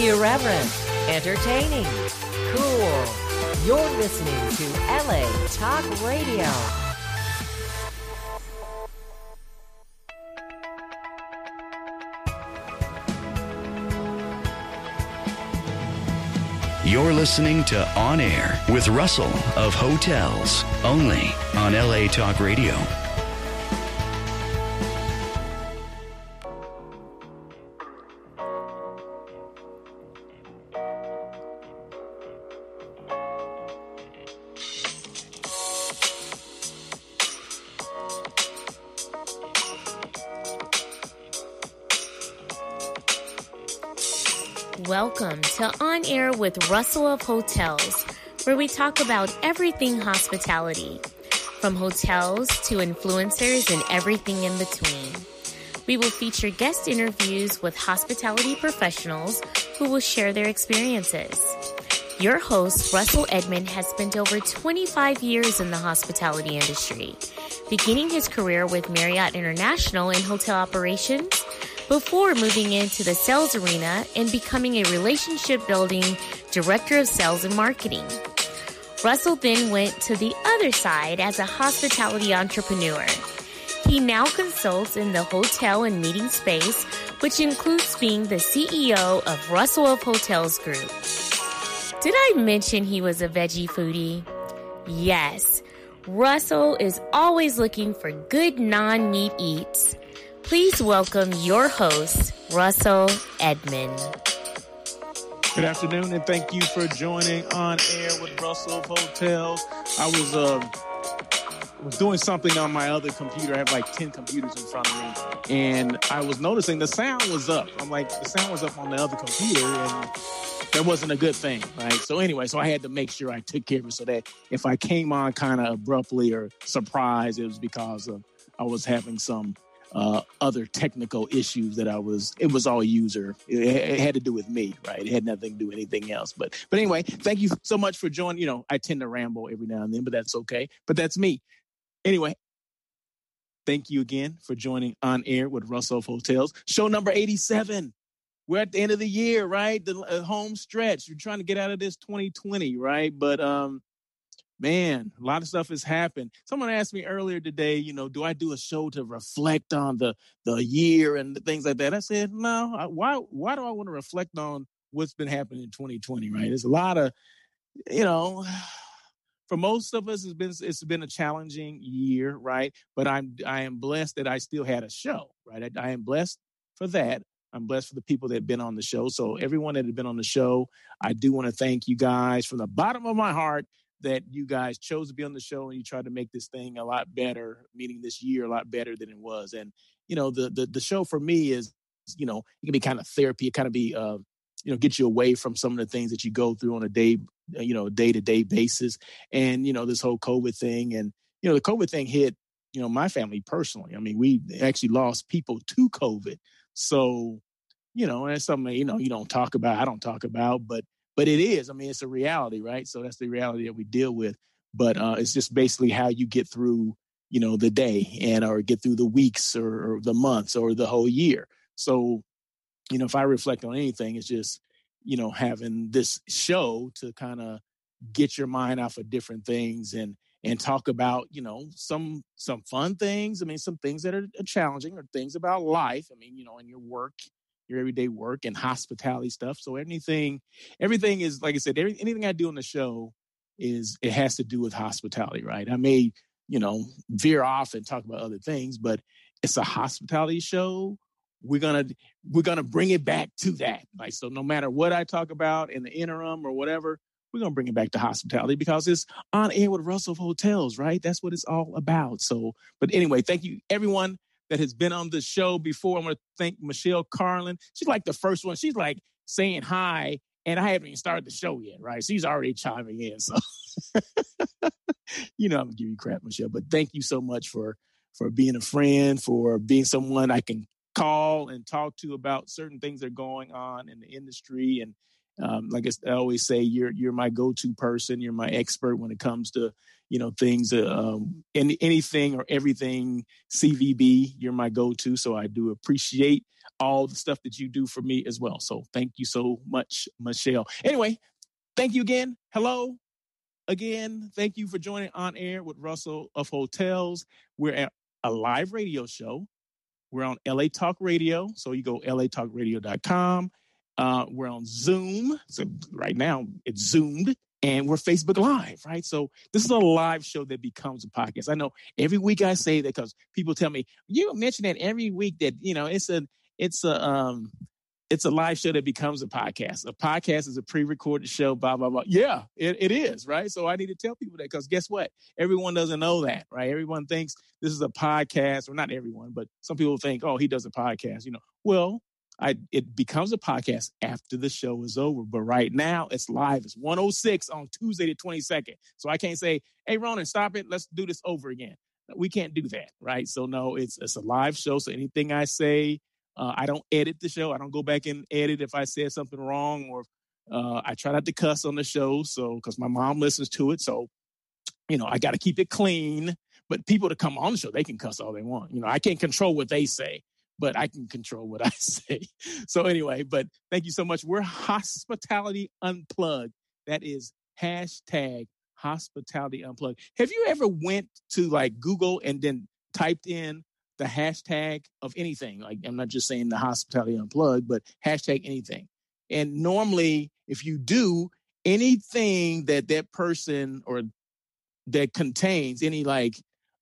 Irreverent, entertaining, cool. You're listening to LA Talk Radio. You're listening to On Air with Russell of Hotels, only on LA Talk Radio. Welcome to On Air with Russell of Hotels, where we talk about everything hospitality, from hotels to influencers and everything in between. We will feature guest interviews with hospitality professionals who will share their experiences. Your host, Russell Edmond, has spent over 25 years in the hospitality industry, beginning his career with Marriott International in hotel operations, before moving into the sales arena and becoming a relationship-building director of sales and marketing. Russell then went to the other side as a hospitality entrepreneur. He now consults in the hotel and meeting space, which includes being the CEO of Russell of Hotels Group. Did I mention he was a veggie foodie? Yes, Russell is always looking for good non-meat eats. Please welcome your host, Russell Edmond. Good afternoon, and thank you for joining On Air with Russell of Hotels. I was doing something on my other computer. I have like 10 computers in front of me, and I was noticing the sound was up. I'm like, the sound was up on the other computer, and that wasn't a good thing, right? So anyway, I had to make sure I took care of it so that if I came on kind of abruptly or surprised, it was because I was having some other technical issues that it was all user. It had to do with me, right? It had nothing to do with anything else. But anyway, thank you so much for joining. You know, I tend to ramble every now and then, but that's okay. But that's me. Anyway, thank you again for joining On Air with Russell of Hotels. Show number 87. We're at the end of the year, right? The home stretch. You're trying to get out of this 2020, right? But man, a lot of stuff has happened. Someone asked me earlier today, do I do a show to reflect on the year and things like that? I said, no. Why do I want to reflect on what's been happening in 2020, right? There's a lot of, for most of us, it's been a challenging year, right? But I am blessed that I still had a show, right? I am blessed for that. I'm blessed for the people that have been on the show. So everyone that has been on the show, I do want to thank you guys from the bottom of my heart that you guys chose to be on the show and you tried to make this thing a lot better, meaning this year a lot better than it was. And, the show for me is, it can be kind of therapy. It kind of be, get you away from some of the things that you go through on a day-to-day basis. And, this whole COVID thing and, the COVID thing hit, my family personally. I mean, we actually lost people to COVID. So, that's something, you don't talk about, I don't talk about, but it is. I mean, it's a reality, right? So that's the reality that we deal with. But it's just basically how you get through, the day or get through the weeks or the months or the whole year. So, if I reflect on anything, it's just, having this show to kind of get your mind off of different things and talk about, some fun things. I mean, some things that are challenging or things about life. I mean, in your work, your everyday work and hospitality stuff. So everything is, like I said, anything I do on the show it has to do with hospitality, right? I may, veer off and talk about other things, but it's a hospitality show. We're gonna bring it back to that. Like, so no matter what I talk about in the interim or whatever, we're gonna bring it back to hospitality because it's On Air with Russell of Hotels, right? That's what it's all about. So, but anyway, thank you everyone that has been on the show before. I want to thank Michelle Carlin. She's like the first one. She's like saying hi, and I haven't even started the show yet, right? She's already chiming in. So, I'm going to give you crap, Michelle. But thank you so much for being a friend, for being someone I can call and talk to about certain things that are going on in the industry. And like I always say, you're my go-to person. You're my expert when it comes to, things, anything or everything CVB. You're my go-to. So I do appreciate all the stuff that you do for me as well. So thank you so much, Michelle. Anyway, thank you again. Hello again. Thank you for joining On Air with Russell of Hotels. We're at a live radio show. We're on LA Talk Radio. So you go latalkradio.com. We're on Zoom. So right now it's Zoomed. And we're Facebook Live, right? So this is a live show that becomes a podcast. I know every week I say that because people tell me, you mention that every week that, it's a live show that becomes a podcast. A podcast is a pre-recorded show, blah, blah, blah. Yeah, it is, right? So I need to tell people that because guess what? Everyone doesn't know that, right? Everyone thinks this is a podcast, or not everyone, but some people think, oh, he does a podcast, Well, it becomes a podcast after the show is over. But right now, it's live. It's 1:06 on Tuesday the 22nd. So I can't say, hey, Ronan, stop it. Let's do this over again. We can't do that, right? So no, it's a live show. So anything I say, I don't edit the show. I don't go back and edit if I said something wrong, or I try not to cuss on the show. So because my mom listens to it, so I got to keep it clean. But people that come on the show, they can cuss all they want. I can't control what they say, but I can control what I say. So anyway, but thank you so much. We're Hospitality Unplugged. That is hashtag Hospitality Unplugged. Have you ever went to like Google and then typed in the hashtag of anything? Like, I'm not just saying the Hospitality Unplugged, but hashtag anything. And normally, if you do anything that person or that contains any like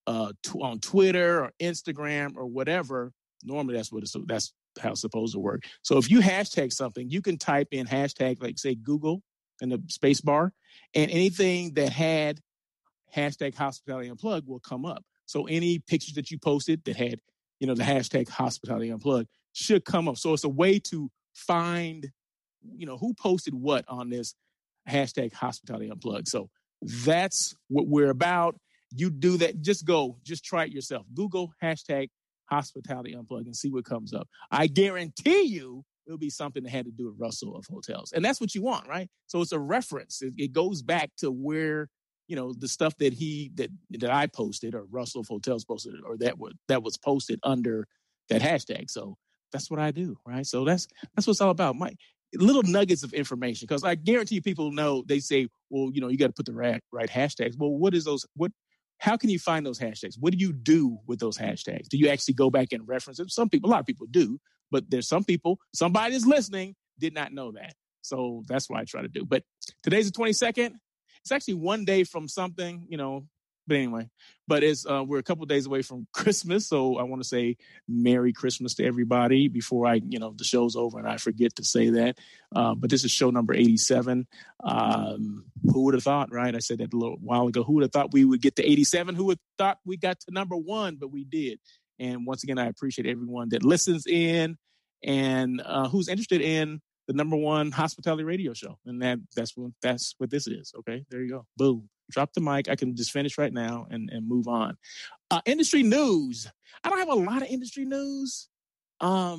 on Twitter or Instagram or whatever, normally that's how it's supposed to work. So if you hashtag something, you can type in hashtag, like say Google in the space bar, and anything that had hashtag Hospitality Unplugged will come up. So any pictures that you posted that had, the hashtag Hospitality Unplugged should come up. So it's a way to find, who posted what on this hashtag Hospitality Unplugged. So that's what we're about. You do that. Just try it yourself. Google hashtag Hospitality Unplugged and see what comes up. I guarantee you it'll be something that had to do with Russell of Hotels. And that's what you want, right? So it's a reference. It goes back to where, the stuff that I posted or Russell of Hotels posted or that was posted under that hashtag. So that's what I do, right? So that's what it's all about. My little nuggets of information, because I guarantee you people know, they say, well, you got to put the right hashtags. Well, what is those? How can you find those hashtags? What do you do with those hashtags? Do you actually go back and reference it? A lot of people do, but there's some people, somebody that's listening did not know that. So that's what I try to do. But today's the 22nd. It's actually one day from something, but anyway, but we're a couple of days away from Christmas. So I want to say Merry Christmas to everybody before the show's over and I forget to say that. But this is show number 87. Who would have thought, right? I said that a little while ago. Who would have thought we would get to 87? Who would have thought we got to number 1? But we did. And once again, I appreciate everyone that listens in and who's interested in the number 1 hospitality radio show. And that's what this is. Okay, there you go. Boom. Drop the mic. I can just finish right now and move on. Industry news. I don't have a lot of industry news. But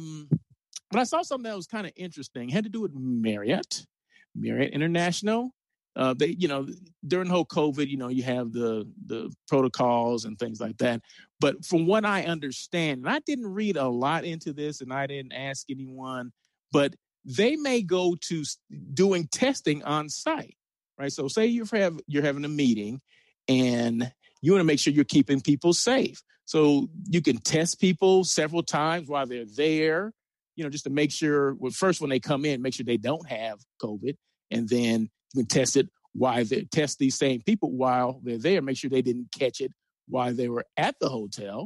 I saw something that was kind of interesting. It had to do with Marriott International. They, during the whole COVID, you have the protocols and things like that. But from what I understand, and I didn't read a lot into this and I didn't ask anyone, but they may go to doing testing on site, right? So say you're having a meeting and you want to make sure you're keeping people safe. So you can test people several times while they're there, just to make sure, first when they come in, make sure they don't have COVID. And then you can test these same people while they're there, make sure they didn't catch it while they were at the hotel.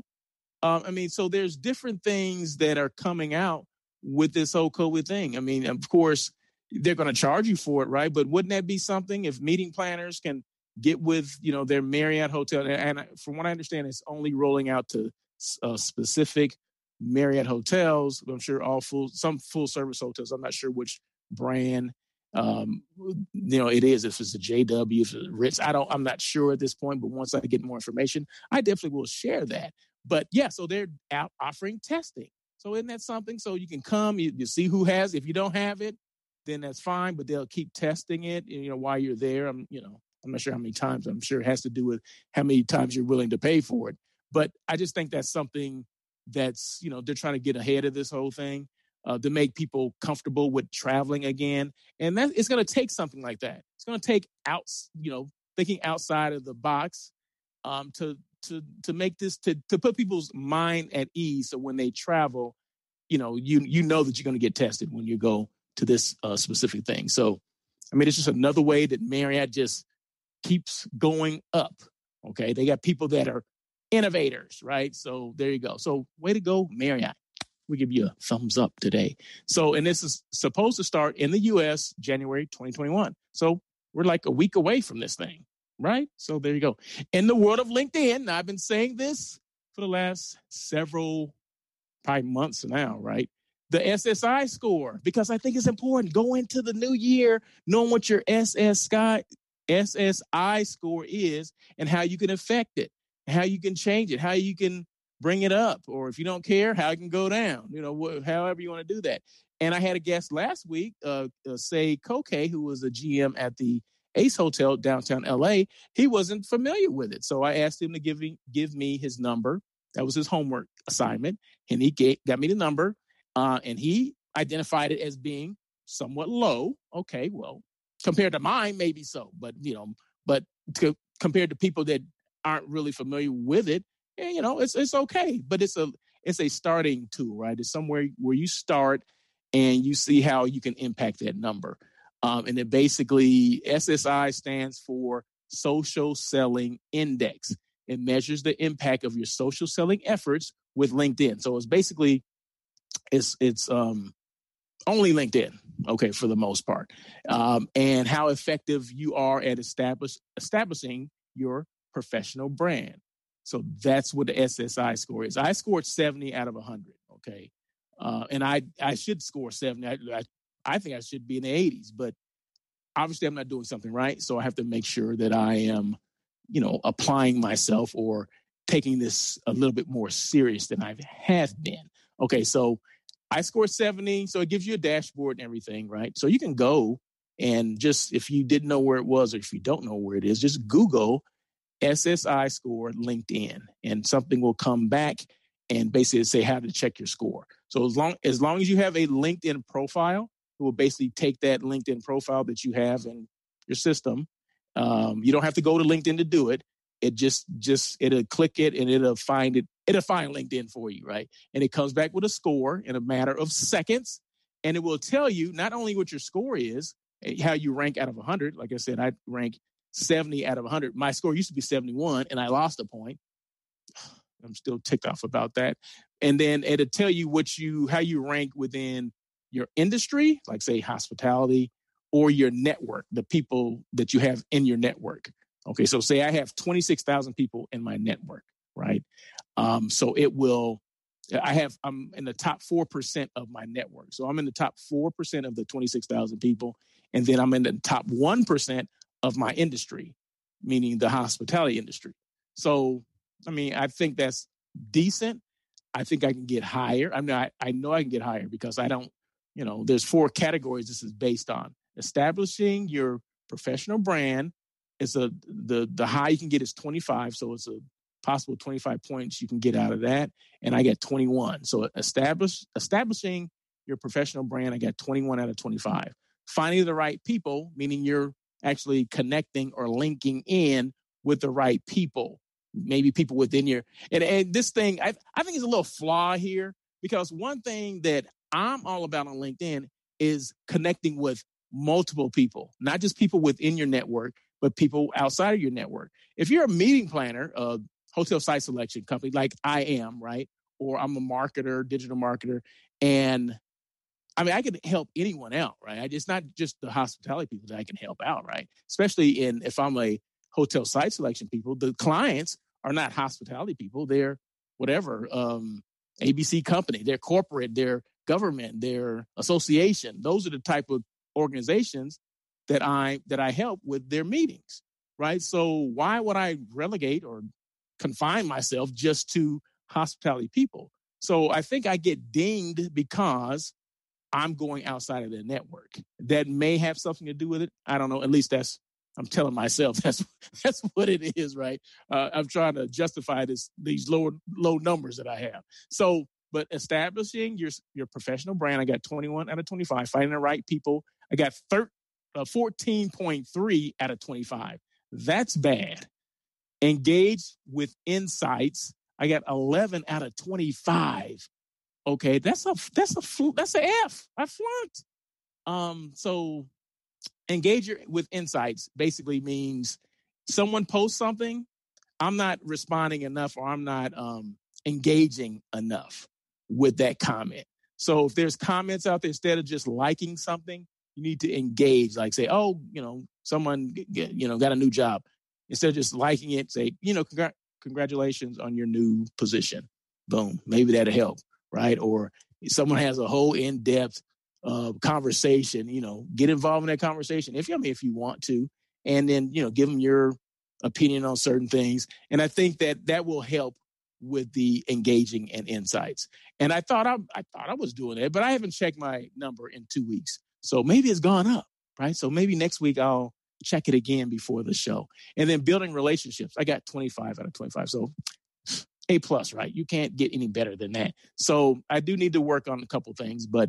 So there's different things that are coming out with this whole COVID thing. I mean, of course, they're going to charge you for it, right? But wouldn't that be something if meeting planners can get with, their Marriott hotel? And from what I understand, it's only rolling out to specific Marriott hotels. I'm sure some full service hotels. I'm not sure which brand, it is. If it's a JW, if it's a Ritz, I'm not sure at this point. But once I get more information, I definitely will share that. But yeah, so they're out offering testing. So isn't that something? So you can come, you see who has. If you don't have it, then that's fine. But they'll keep testing it, while you're there. I'm not sure how many times. I'm sure it has to do with how many times you're willing to pay for it. But I just think that's something that's, they're trying to get ahead of this whole thing, to make people comfortable with traveling again. And that it's going to take something like that. It's going to take thinking outside of the box, to make this, to put people's mind at ease. So when they travel, you know that you're going to get tested when you go to this specific thing. So, I mean, it's just another way that Marriott just keeps going up. Okay. They got people that are innovators, right? So there you go. So way to go, Marriott. We give you a thumbs up today. So, and this is supposed to start in the U.S. January 2021. So we're like a week away from this thing, right? So there you go. In the world of LinkedIn, I've been saying this for the last several probably months now, right? The SSI score, because I think it's important. Go into the new year knowing what your SSI score is and how you can affect it, how you can change it, how you can bring it up, or if you don't care, how it can go down, however you want to do that. And I had a guest last week, Say Koke, who was a GM at the Ace Hotel downtown LA. He wasn't familiar with it. So I asked him to give me his number. That was his homework assignment. And he got me the number. And he identified it as being somewhat low. Okay, well, compared to mine, maybe so. But, compared to people that aren't really familiar with it, it's okay. But it's a starting tool, right? It's somewhere where you start and you see how you can impact that number. And then basically SSI stands for Social Selling Index. It measures the impact of your social selling efforts with LinkedIn. So it's basically, it's only LinkedIn, okay, for the most part. And how effective you are at establishing your professional brand. So that's what the SSI score is. I scored 70 out of 100, okay? And I should score 70. I think I should be in the 80s, but obviously I'm not doing something right. So I have to make sure that I am, applying myself or taking this a little bit more serious than I have been. Okay, so I scored 70. So it gives you a dashboard and everything, right? So you can go and just, if you didn't know where it was, or if you don't know where it is, just Google SSI score LinkedIn, and something will come back and basically say how to check your score. So as long as you have a LinkedIn profile, it will basically take that LinkedIn profile that you have in your system. You don't have to go to LinkedIn to do it. It it'll click it and it'll find LinkedIn for you, right? And it comes back with a score in a matter of seconds, and it will tell you not only what your score is, how you rank out of 100. Like I said, I rank 70 out of 100. My score used to be 71, and I lost a point. I'm still ticked off about that. And then it'll tell you how you rank within your industry, like say hospitality, or your network, the people that you have in your network. Okay, so say I have 26,000 people in my network, right? So I'm in the top 4% of my network. So I'm in the top 4% of the 26,000 people. And then I'm in the top 1% of my industry, meaning the hospitality industry. So, I mean, I think that's decent. I think I can get higher. I mean, I know I can get higher because I don't, there's 4 categories this is based on. Establishing your professional brand is the high you can get is 25. So it's a possible 25 points you can get out of that. And I got 21. So establishing your professional brand, I got 21 out of 25. Finding the right people, meaning you're actually connecting or linking in with the right people, maybe people within your, and this thing, I think is a little flaw here, because one thing that I'm all about on LinkedIn is connecting with multiple people, not just people within your network, but people outside of your network. If you're a meeting planner, a hotel site selection company like I am, right? Or I'm a marketer, digital marketer, and I mean, I can help anyone out, right? It's not just the hospitality people that I can help out, right? Especially if I'm a hotel site selection people, the clients are not hospitality people. They're whatever, ABC company, they're corporate, they're government, they're association. Those are the type of organizations that I help with their meetings, right? So why would I relegate or confine myself just to hospitality people? So I think I get dinged because I'm going outside of their network. That may have something to do with it. I don't know. At least that's I'm telling myself that's what it is, right? I'm trying to justify these low numbers that I have. So, but establishing your professional brand, I got 21 out of 25. Finding the right people, I got 14.3 out of 25. That's bad. Engage with insights, I got 11 out of 25. Okay, that's a F. I flunked. So engage with insights basically means someone posts something, I'm not responding enough, or I'm not engaging enough with that comment. So if there's comments out there, instead of just liking something, you need to engage. Like say, oh, someone got a new job. Instead of just liking it, say, congratulations on your new position. Boom. Maybe that'll help, right? Or someone has a whole in-depth conversation, get involved in that conversation if you want to, and then, give them your opinion on certain things. And I think that will help with the engaging and insights. And I thought I was doing that, but I haven't checked my number in 2 weeks. So maybe it's gone up, right? So maybe next week I'll check it again before the show. And then building relationships, I got 25 out of 25. So A+, right? You can't get any better than that. So I do need to work on a couple things, but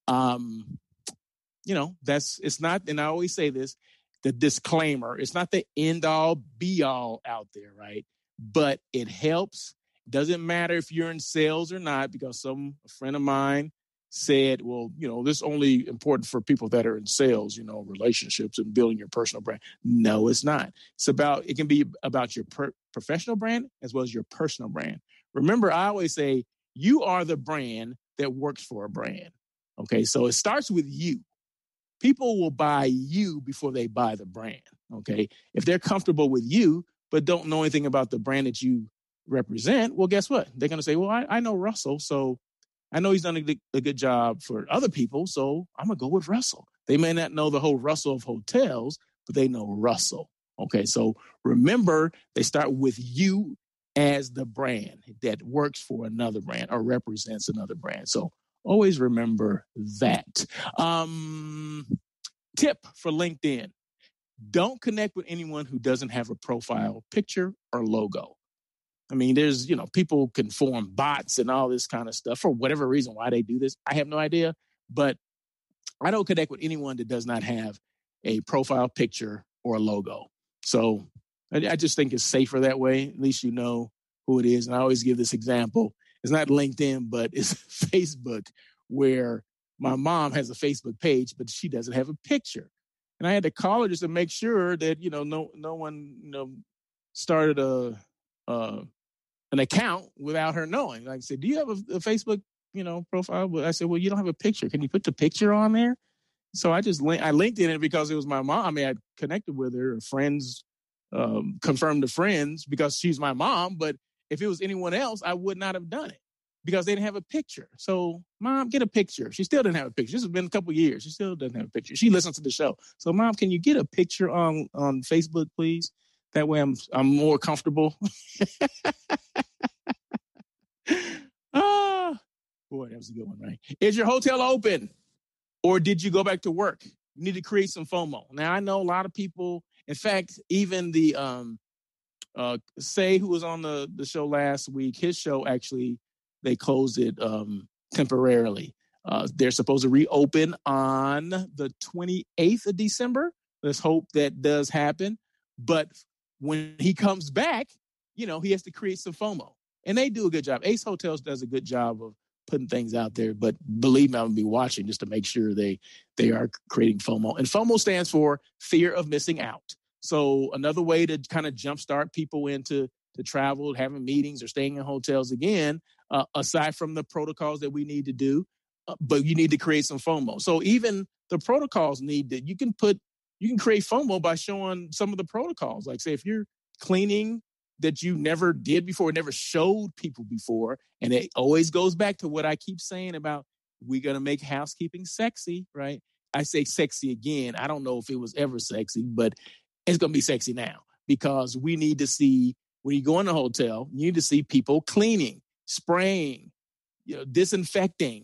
it's not, and I always say this, the disclaimer, it's not the end all be all out there, right? But it helps. Doesn't matter if you're in sales or not, because a friend of mine said, well, this is only important for people that are in sales, relationships and building your personal brand. No, it's not. It can be about your professional brand as well as your personal brand. Remember, I always say you are the brand that works for a brand. Okay. So it starts with you. People will buy you before they buy the brand. Okay. If they're comfortable with you, but don't know anything about the brand that you represent, well, guess what? They're going to say, well, I know Russell, so I know he's done a good job for other people, so I'm going to go with Russell. They may not know the whole Russell of hotels, but they know Russell. Okay, so remember, they start with you as the brand that works for another brand or represents another brand. So always remember that. Tip for LinkedIn. Don't connect with anyone who doesn't have a profile picture or logo. I mean, there's, people can form bots and all this kind of stuff for whatever reason why they do this. I have no idea, but I don't connect with anyone that does not have a profile picture or a logo. So I just think it's safer that way. At least you know who it is. And I always give this example. It's not LinkedIn, but it's Facebook, where my mom has a Facebook page, but she doesn't have a picture. And I had to call her just to make sure that, no one, started an account without her knowing. Like I said, do you have a Facebook, profile? But I said, well, you don't have a picture. Can you put the picture on there? So I linked in it because it was my mom. I mean, I connected with her, friends, confirmed to friends because she's my mom. But if it was anyone else, I would not have done it because they didn't have a picture. So, Mom, get a picture. She still didn't have a picture. This has been a couple of years. She still doesn't have a picture. She listens to the show. So, Mom, can you get a picture on Facebook, please? That way I'm more comfortable. Boy, that was a good one, right? Is your hotel open or did you go back to work? You need to create some FOMO. Now, I know a lot of people, in fact, even the Say, who was on the show last week, his show actually, they closed it temporarily. They're supposed to reopen on the 28th of December. Let's hope that does happen. But when he comes back, he has to create some FOMO. And they do a good job. Ace Hotels does a good job of putting things out there. But believe me, I'm going to be watching just to make sure they are creating FOMO. And FOMO stands for fear of missing out. So another way to kind of jumpstart people into travel, having meetings or staying in hotels again, aside from the protocols that we need to do, but you need to create some FOMO. So even the protocols you can create FOMO by showing some of the protocols. Like say if you're cleaning that you never did before, never showed people before, and it always goes back to what I keep saying about we're going to make housekeeping sexy, right? I say sexy again. I don't know if it was ever sexy, but it's going to be sexy now because we need to see, when you go in a hotel, you need to see people cleaning, spraying, disinfecting,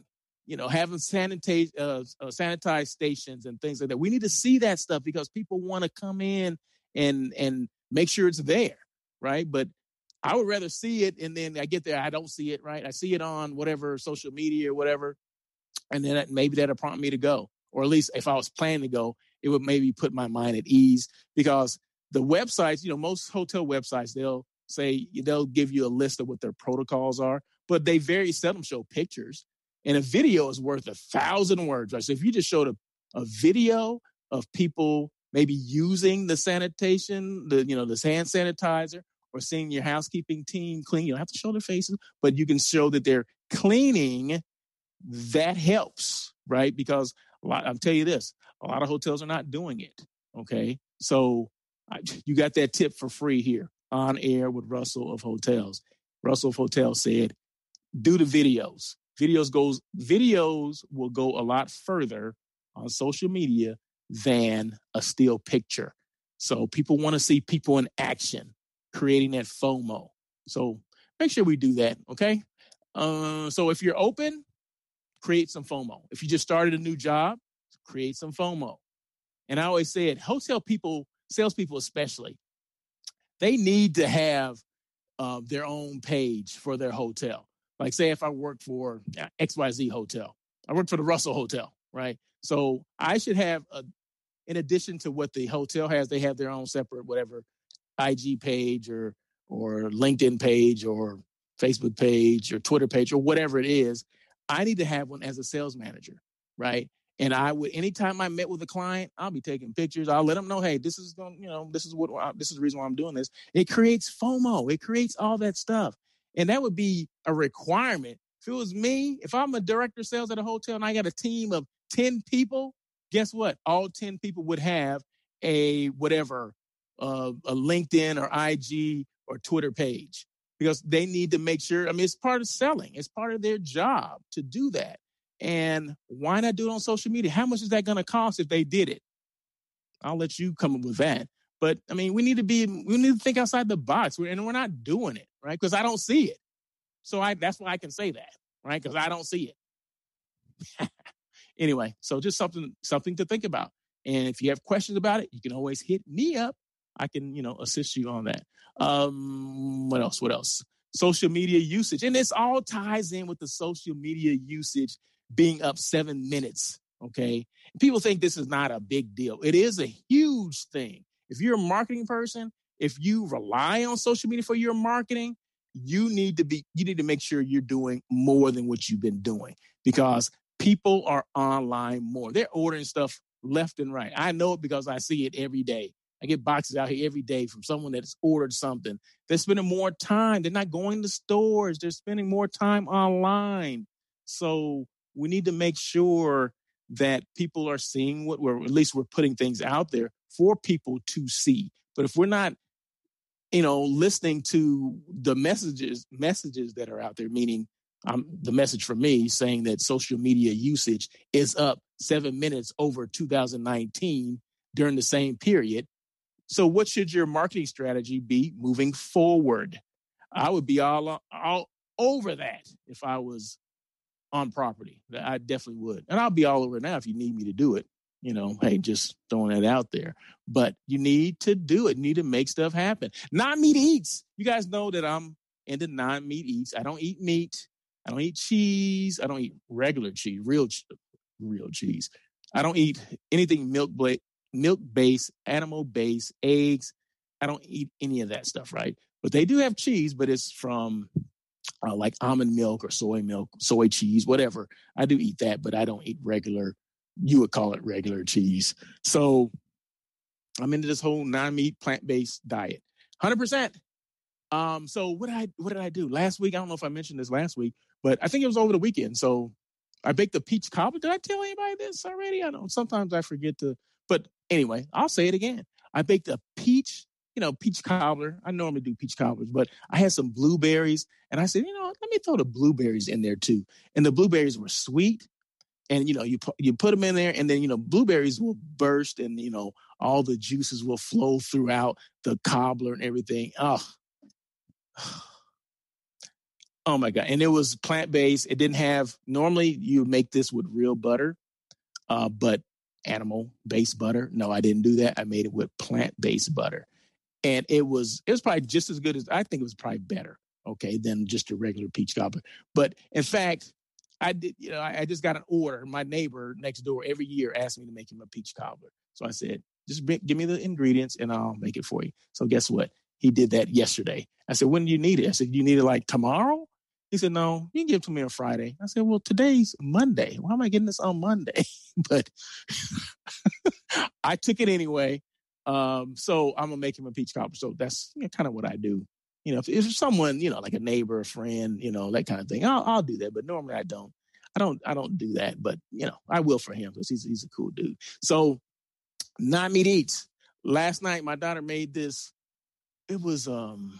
having sanitized stations and things like that. We need to see that stuff because people want to come in and make sure it's there, right? But I would rather see it, and then I get there, I don't see it, right? I see it on whatever social media or whatever, and then maybe that'll prompt me to go. Or at least if I was planning to go, it would maybe put my mind at ease because the websites, most hotel websites, they'll give you a list of what their protocols are, but they very seldom show pictures. And a video is worth 1,000 words, right? So if you just showed a video of people maybe using the sanitation, the hand sanitizer, or seeing your housekeeping team clean, you don't have to show their faces, but you can show that they're cleaning. That helps, right? Because I'll tell you this, a lot of hotels are not doing it, okay? So you got that tip for free here on air with Russell of Hotels. Russell of Hotels said, do the videos. Videos will go a lot further on social media than a still picture. So people want to see people in action, creating that FOMO. So make sure we do that, okay? So if you're open, create some FOMO. If you just started a new job, create some FOMO. And I always said, hotel people, salespeople especially, they need to have their own page for their hotel. Like say if I work for XYZ Hotel, I work for the Russell Hotel, right? So I should have, in addition to what the hotel has, they have their own separate whatever IG page or LinkedIn page or Facebook page or Twitter page or whatever it is. I need to have one as a sales manager, right? And I would, anytime I met with a client, I'll be taking pictures. I'll let them know, hey, this is the reason why I'm doing this. It creates FOMO. It creates all that stuff. And that would be a requirement. If it was me, if I'm a director of sales at a hotel and I got a team of 10 people, guess what? All 10 people would have a LinkedIn or IG or Twitter page because they need to make sure, it's part of selling. It's part of their job to do that. And why not do it on social media? How much is that going to cost if they did it? I'll let you come up with that. But we need to think outside the box, and we're not doing it, right? Because I don't see it. So that's why I can say that, right? Because I don't see it. Anyway, so just something to think about. And if you have questions about it, you can always hit me up. I can, assist you on that. What else? Social media usage. And this all ties in with the social media usage being up 7 minutes, okay? People think this is not a big deal. It is a huge thing. If you're a marketing person, if you rely on social media for your marketing, you need to make sure you're doing more than what you've been doing because people are online more. They're ordering stuff left and right. I know it because I see it every day. I get boxes out here every day from someone that's ordered something. They're spending more time. They're not going to stores. They're spending more time online. So we need to make sure that people are seeing at least we're putting things out there for people to see. But if we're not, listening to the messages that are out there, meaning the message for me saying that social media usage is up 7 minutes over 2019 during the same period. So what should your marketing strategy be moving forward? I would be all over that if I was on property. I definitely would. And I'll be all over it now if you need me to do it. Hey, just throwing that out there. But you need to do it. You need to make stuff happen. Non-meat eats. You guys know that I'm into non-meat eats. I don't eat meat. I don't eat cheese. I don't eat regular cheese, real cheese. I don't eat anything milk-based, animal-based, eggs. I don't eat any of that stuff, right? But they do have cheese, but it's from like almond milk or soy cheese, whatever. I do eat that, but I don't eat regular, you would call it regular cheese. So I'm into this whole non-meat, plant-based diet. 100%. So what did I do? Last week, I don't know if I mentioned this last week, but I think it was over the weekend. So I baked a peach cobbler. Did I tell anybody this already? I don't. Sometimes I forget to. But anyway, I'll say it again. I baked a peach cobbler. I normally do peach cobblers, but I had some blueberries, and I said, let me throw the blueberries in there too. And the blueberries were sweet, and you put them in there, and then blueberries will burst, and all the juices will flow throughout the cobbler and everything. Oh, Oh my God. And it was plant-based. It didn't have, normally you make this with real butter, but animal-based butter. No, I didn't do that. I made it with plant-based butter. And it was probably just as good as, I think it was probably better, okay, than just a regular peach cobbler. But in fact, I just got an order. My neighbor next door every year asked me to make him a peach cobbler. So I said, just give me the ingredients and I'll make it for you. So guess what? He did that yesterday. I said, when do you need it? I said, you need it like tomorrow? He said, no, you can give it to me on Friday. I said, well, today's Monday. Why am I getting this on Monday? But I took it anyway. So I'm going to make him a peach cobbler. So that's kind of what I do. If someone, like a neighbor, a friend, that kind of thing, I'll do that. But normally I don't do that. But, I will for him because he's a cool dude. So Not Meat Eats. Last night, my daughter made this. It was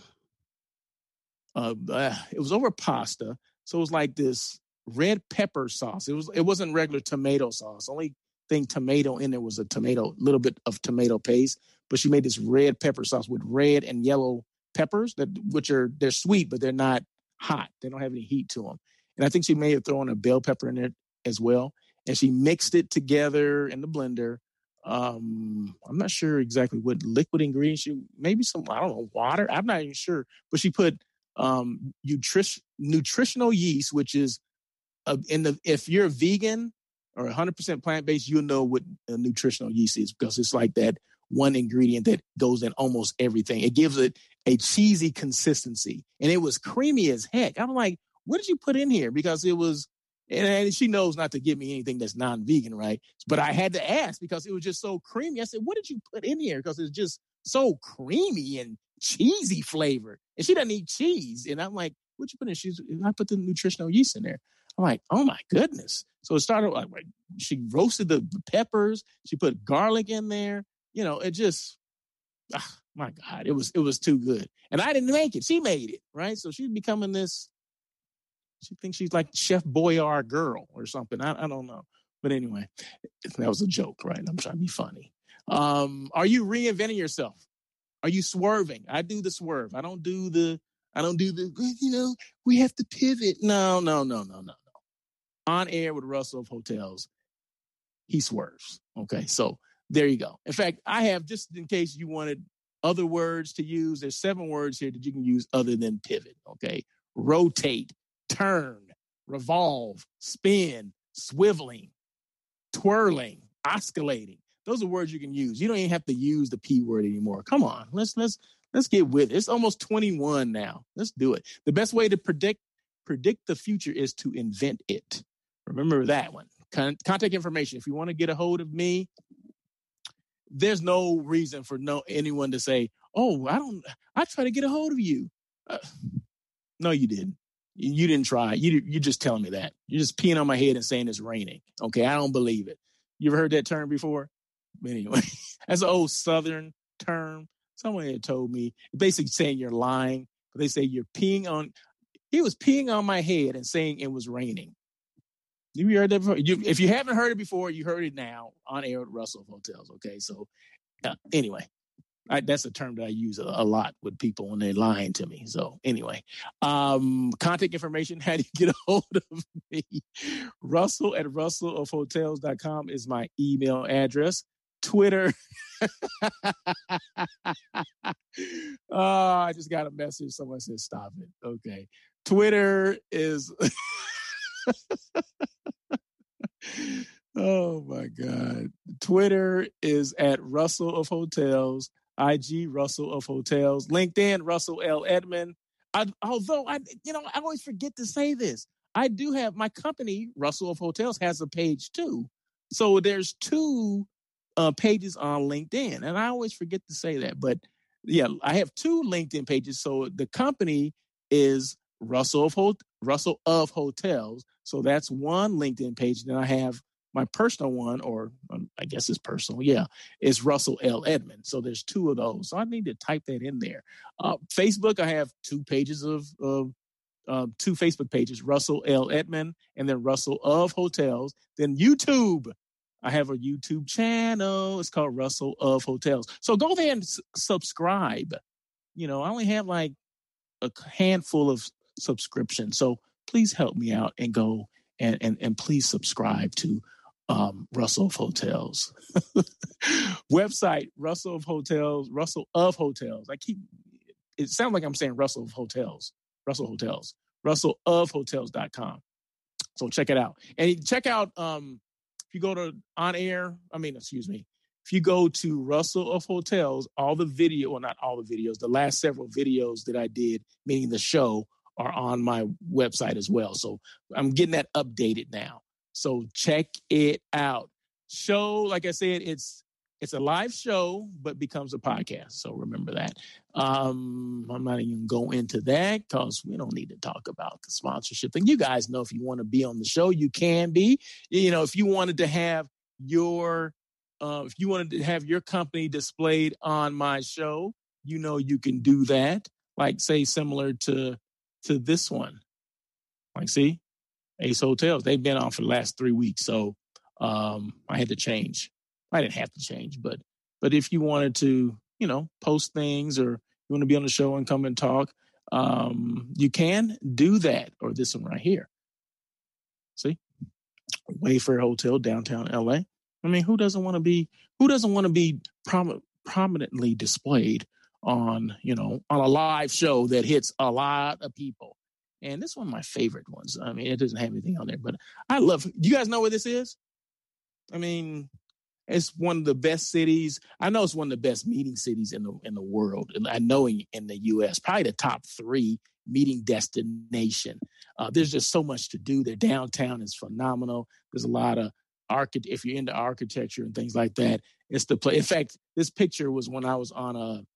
over pasta. So it was like this red pepper sauce. It wasn't regular tomato sauce. Only thing tomato in there was a little bit of tomato paste. But she made this red pepper sauce with red and yellow peppers they're sweet, but they're not hot. They don't have any heat to them. And I think she may have thrown a bell pepper in there as well. And she mixed it together in the blender. I'm not sure exactly what liquid ingredients maybe some, I don't know, water. I'm not even sure. But she put nutritional yeast, which is if you're a vegan or 100% plant-based, you'll know what a nutritional yeast is because it's like that one ingredient that goes in almost everything. It gives it a cheesy consistency. And it was creamy as heck. I'm like, what did you put in here? Because it was, and she knows not to give me anything that's non-vegan, right? But I had to ask because it was just so creamy. I said, what did you put in here? Because it's just so creamy and cheesy flavor. And she doesn't eat cheese. And I'm like, what'd you put in? I put the nutritional yeast in there. I'm like, oh my goodness. So it started like she roasted the peppers. She put garlic in there. It just, my God, it was too good. And I didn't make it. She made it, right? So she's becoming this, she thinks she's like Chef Boyardee girl or something. I don't know. But anyway, that was a joke, right? I'm trying to be funny. Are you reinventing yourself? Are you swerving? I do the swerve. I don't do the, we have to pivot. No. On Air with Russell of Hotels, he swerves. Okay, so there you go. In fact, I have, just in case you wanted other words to use, there's 7 words here that you can use other than pivot. Okay, rotate, turn, revolve, spin, swiveling, twirling, oscillating. Those are words you can use. You don't even have to use the P word anymore. Come on, let's get with it. It's almost 21 now. Let's do it. The best way to predict the future is to invent it. Remember that one. Contact information. If you want to get a hold of me, there's no reason for anyone to say, "Oh, I try to get a hold of you." No, you didn't. You didn't try. You're just telling me that. You're just peeing on my head and saying it's raining. Okay, I don't believe it. You ever heard that term before? But anyway, that's an old Southern term. Someone had told me, basically saying you're lying. But they say you're peeing on. He was peeing on my head and saying it was raining. Have you heard that before? If you haven't heard it before, you heard it now on Air with Russell of Hotels. Okay, so anyway, that's a term that I use a lot with people when they're lying to me. So anyway, contact information, how do you get a hold of me? Russell at russellofhotels.com is my email address. Twitter. I just got a message. Someone said, stop it. Okay. Twitter is... Oh my God. Twitter is at Russell of Hotels, IG Russell of Hotels, LinkedIn Russell L. Edmond. Although I always forget to say this. I do have my company, Russell of Hotels, has a page too. So there's 2 pages on LinkedIn, and I always forget to say that. But yeah, I have 2 LinkedIn pages. So the company is Russell of Hotels. So that's one LinkedIn page. Then I have my personal one, or I guess it's personal. Yeah, it's Russell L. Edmond. So there's 2 of those. So I need to type that in there. Facebook, I have 2 pages of 2 Facebook pages, Russell L. Edmond, and then Russell of Hotels. Then YouTube, I have a YouTube channel. It's called Russell of Hotels. So go there and subscribe. I only have like a handful of subscription. So please help me out and go and please subscribe to Russell of Hotels. Website, Russell of Hotels. It sounds like I'm saying Russell of Hotels. RussellofHotels.com. So check it out. And check out, if you go to if you go to Russell of Hotels, all the video, well, not all the videos, the last several videos that I did, meaning the show, are on my website as well. So I'm getting that updated now. So check it out. Show, like I said, it's a live show, but becomes a podcast. So remember that. I'm not even going into that because we don't need to talk about the sponsorship thing. You guys know if you want to be on the show, you can be. If you wanted to have your company displayed on my show, you can do that. Like, say, similar to this one. Like, see, Ace Hotels, they've been on for the last 3 weeks. So I had to change. I didn't have to change, but if you wanted to, post things, or you want to be on the show and come and talk, you can do that. Or this one right here. See? Wayfair Hotel, downtown LA. I mean, who doesn't want to be prominently displayed on a live show that hits a lot of people? And this is one of my favorite ones. I mean, it doesn't have anything on there, but I love. You guys know where this is? I mean, it's one of the best cities. I know it's one of the best meeting cities in the world, and I know in the U.S. probably the top 3 meeting destination. There's just so much to do. Their downtown is phenomenal. There's a lot of if you're into architecture and things like that, it's the place. In fact, this picture was when I was on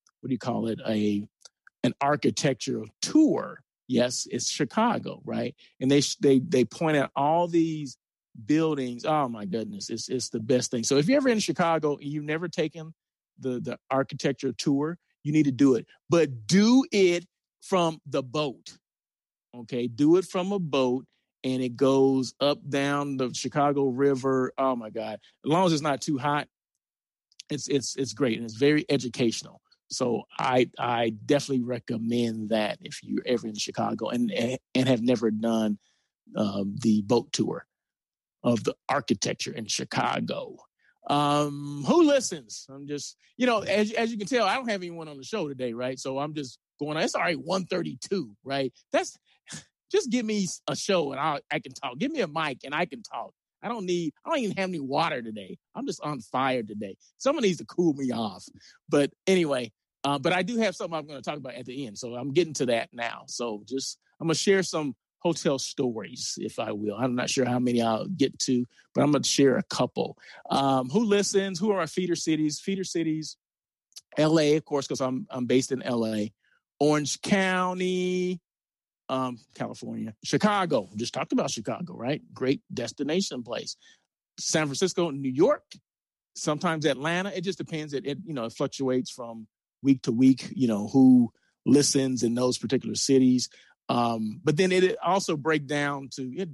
an architectural tour. Yes, it's Chicago, right? And they point out all these buildings. Oh my goodness, it's the best thing. So if you're ever in Chicago and you've never taken the architecture tour, you need to do it. But do it from the boat. Okay, do it from a boat, and it goes up down the Chicago River. Oh my God! As long as it's not too hot, it's great, and it's very educational. So I definitely recommend that if you're ever in Chicago and have never done the boat tour of the architecture in Chicago. Who listens? I'm just, as you can tell, I don't have anyone on the show today, right? So I'm just going on. It's all right, 132, right? Just give me a show and I can talk. Give me a mic and I can talk. I don't even have any water today. I'm just on fire today. Someone needs to cool me off. But anyway, but I do have something I'm going to talk about at the end. So I'm getting to that now. So I'm going to share some hotel stories, if I will. I'm not sure how many I'll get to, but I'm going to share a couple. Who listens? Who are our feeder cities? Feeder cities, LA, of course, because I'm based in LA. Orange County, California. Chicago. Just talked about Chicago, right? Great destination place. San Francisco, New York, sometimes Atlanta. It just depends. It fluctuates from week to week, who listens in those particular cities. But then it also breaks down, who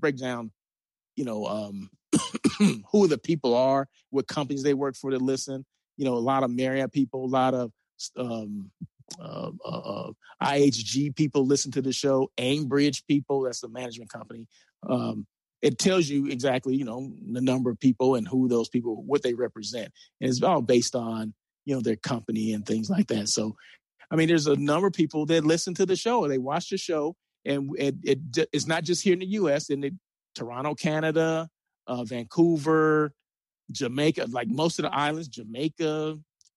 the people are, what companies they work for that listen. A lot of Marriott people, a lot of IHG people listen to the show. Aimbridge people, that's the management company. It tells you exactly, the number of people and who those people, what they represent. And it's all based on, their company and things like that. So, I mean, there's a number of people that listen to the show. They watch the show, and it's not just here in the U.S. In Toronto, Canada, Vancouver, Jamaica, like most of the islands, Jamaica,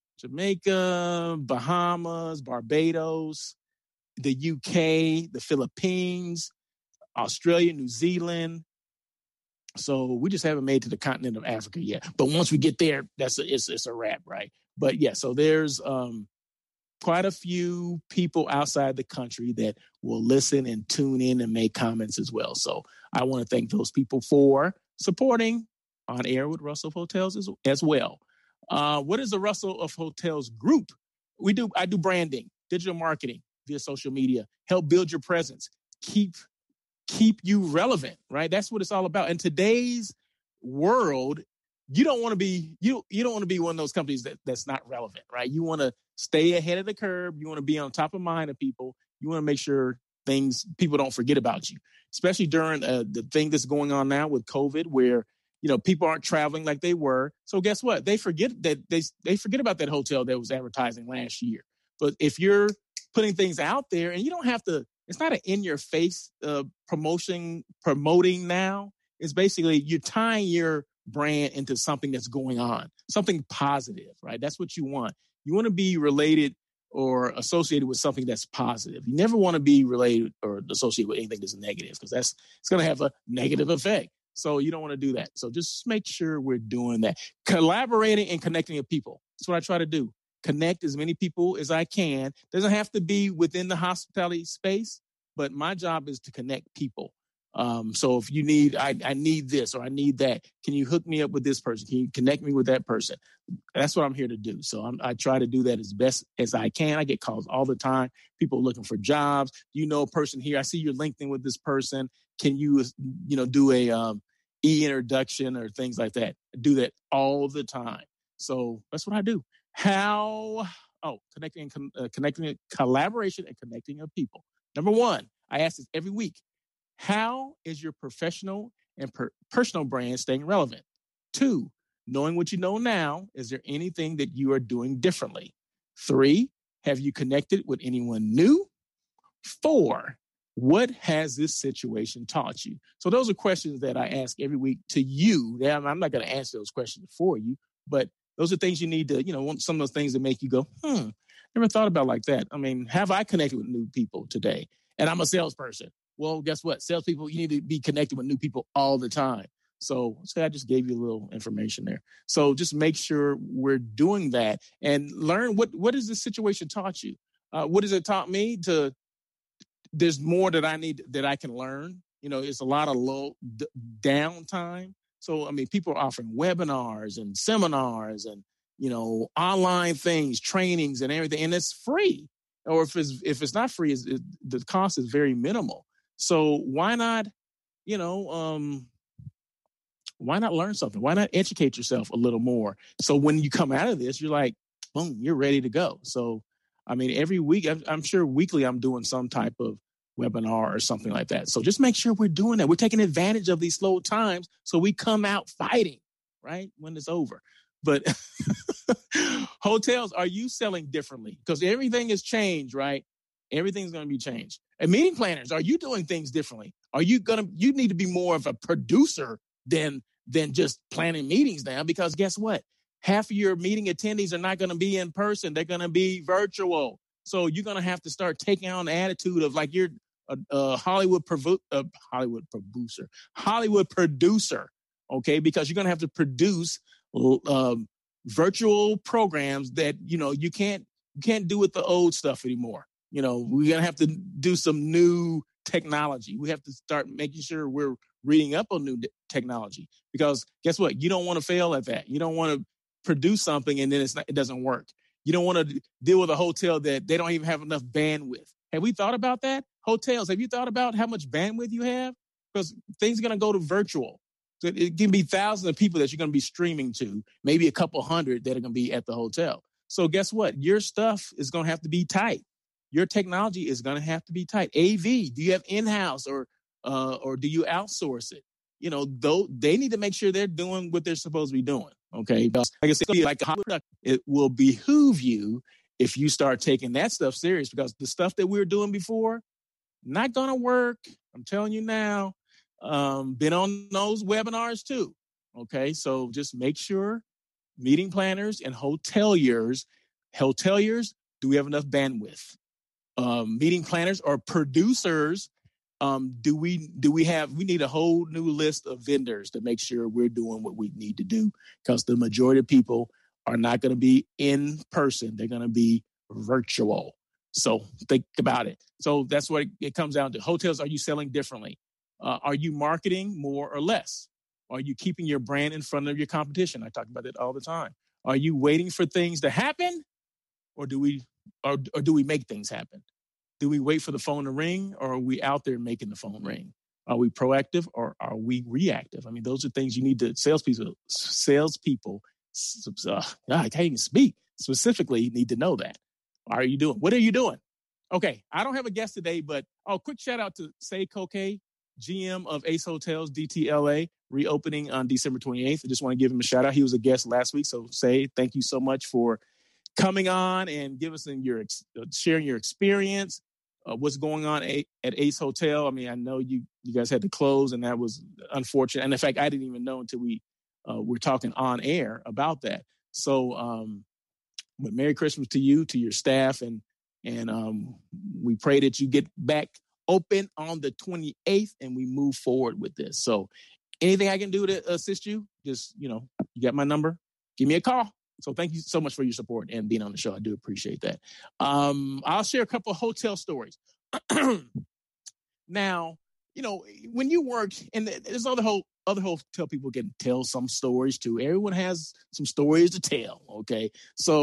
Bahamas, Barbados, the UK, the Philippines, Australia, New Zealand. So we just haven't made to the continent of Africa yet. But once we get there, it's a wrap, right? But yeah, so there's quite a few people outside the country that will listen and tune in and make comments as well. So I want to thank those people for supporting On Air with Russell of Hotels as well. What is the Russell of Hotels group? I do branding, digital marketing via social media, help build your presence, keep you relevant, right? That's what it's all about. In today's world, you don't want to be one of those companies that's not relevant, right? You want to stay ahead of the curve. You want to be on top of mind of people. You want to make sure people don't forget about you, especially during the thing that's going on now with COVID, where people aren't traveling like they were. So guess what? They forget that they forget about that hotel that was advertising last year. But if you're putting things out there, and you don't have to, it's not an in-your-face promoting now. It's basically you're tying your brand into something that's going on, something positive, right? That's what you want. You want to be related or associated with something that's positive. You never want to be related or associated with anything that's negative, because it's going to have a negative effect. So you don't want to do that. So just make sure we're doing that. Collaborating and connecting with people. That's what I try to do. Connect as many people as I can. Doesn't have to be within the hospitality space, but my job is to connect people. So if you need, I need this or I need that, can you hook me up with this person? Can you connect me with that person? That's what I'm here to do. So I try to do that as best as I can. I get calls all the time. People looking for jobs. You know, a person here, I see you're linked in with this person. Can you, do a e-introduction or things like that? I do that all the time. So that's what I do. Connecting, collaboration and connecting of people. Number one, I ask this every week. How is your professional and personal brand staying relevant? 2, knowing what you know now, is there anything that you are doing differently? 3, have you connected with anyone new? 4, what has this situation taught you? So those are questions that I ask every week to you. I'm not going to answer those questions for you, but those are things you need to, some of those things that make you go, never thought about it like that. I mean, have I connected with new people today? And I'm a salesperson. Well, guess what? Salespeople, you need to be connected with new people all the time. So I just gave you a little information there. So just make sure we're doing that and learn what has this situation taught you? What has it taught me? There's more that I can learn. It's a lot of low downtime. So, people are offering webinars and seminars and, online things, trainings and everything, and it's free. Or if it's not free, the cost is very minimal. So why not, why not learn something? Why not educate yourself a little more? So when you come out of this, you're like, boom, you're ready to go. So, every week, I'm sure weekly I'm doing some type of webinar or something like that. So just make sure we're doing that. We're taking advantage of these slow times so we come out fighting, right, when it's over. But hotels, are you selling differently? Because everything has changed, right? Everything's going to be changed. And meeting planners, are you doing things differently? You need to be more of a producer than just planning meetings now, because guess what? Half of your meeting attendees are not going to be in person. They're going to be virtual. So you're going to have to start taking on the attitude of like you're a Hollywood producer, okay? Because you're going to have to produce virtual programs that, you can't do with the old stuff anymore. We're going to have to do some new technology. We have to start making sure we're reading up on new technology, because guess what? You don't want to fail at that. You don't want to produce something and then it doesn't work. You don't want to deal with a hotel that they don't even have enough bandwidth. Have we thought about that? Hotels, have you thought about how much bandwidth you have? Because things are going to go to virtual. So it can be thousands of people that you're going to be streaming to, maybe a couple hundred that are going to be at the hotel. So guess what? Your stuff is going to have to be tight. Your technology is going to have to be tight. AV, do you have in-house or do you outsource it? Though they need to make sure they're doing what they're supposed to be doing. Okay. Because like I said, it will behoove you if you start taking that stuff serious, because the stuff that we were doing before, not going to work. I'm telling you now, been on those webinars too. Okay. So just make sure meeting planners and hoteliers, do we have enough bandwidth? Meeting planners or producers, we need a whole new list of vendors to make sure we're doing what we need to do, because the majority of people are not going to be in person. They're going to be virtual. So think about it. So that's what it comes down to. Hotels, are you selling differently? Are you marketing more or less? Are you keeping your brand in front of your competition? I talk about it all the time. Are you waiting for things to happen, or do we make things happen? Do we wait for the phone to ring, or are we out there making the phone ring? Are we proactive or are we reactive? Those are things you need to, salespeople, I can't even speak, specifically need to know that. What are you doing? Okay, I don't have a guest today, but quick shout out to Say Koke, GM of Ace Hotels DTLA, reopening on December 28th. I just want to give him a shout out. He was a guest last week, so Say, thank you so much for coming on and give us sharing your experience, what's going on at Ace Hotel. I mean, I know you guys had to close, and that was unfortunate. And in fact, I didn't even know until we were talking on air about that. So, but Merry Christmas to you, to your staff, and we pray that you get back open on the 28th and we move forward with this. So anything I can do to assist you, just, you got my number, give me a call. So thank you so much for your support and being on the show. I do appreciate that. I'll share a couple of hotel stories. Now, when you work, and there's other hotel people can tell some stories too. Everyone has some stories to tell. Okay.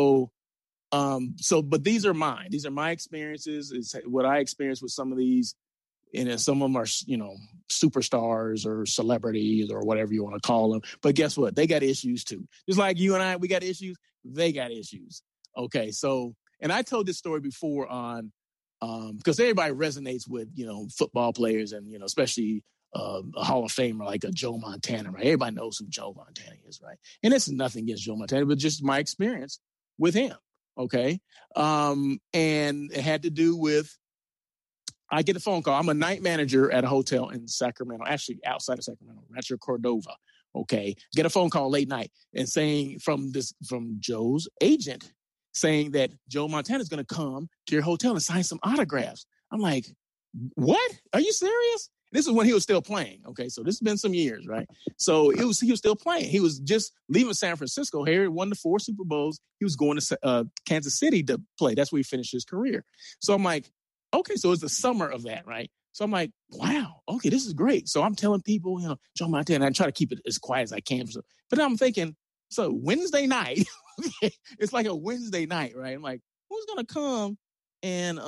But these are mine. These are my experiences. It's what I experienced with some of these. And some of them are, superstars or celebrities or whatever you want to call them. But guess what? They got issues too. Just like you and I, we got issues. They got issues. Okay. So, and I told this story before on, because everybody resonates with, football players and, especially a Hall of Famer like a Joe Montana, right? Everybody knows who Joe Montana is, right? And it's nothing against Joe Montana, but just my experience with him. Okay. And it had to do with, I get a phone call. I'm a night manager at a hotel in Sacramento, actually outside of Sacramento, Rancho Cordova. Okay. Get a phone call late night and saying from Joe's agent saying that Joe Montana is going to come to your hotel and sign some autographs. I'm like, what? Are you serious? This is when he was still playing. Okay. So this has been some years, right? So he was still playing. He was just leaving San Francisco. Harry won the 4 Super Bowls. He was going to Kansas City to play. That's where he finished his career. So I'm like, okay, so it's the summer of that, right? So I'm like, wow, okay, this is great. So I'm telling people, Joe Montana, I try to keep it as quiet as I can. But I'm thinking, so Wednesday night, it's like a Wednesday night, right? I'm like, who's going to come and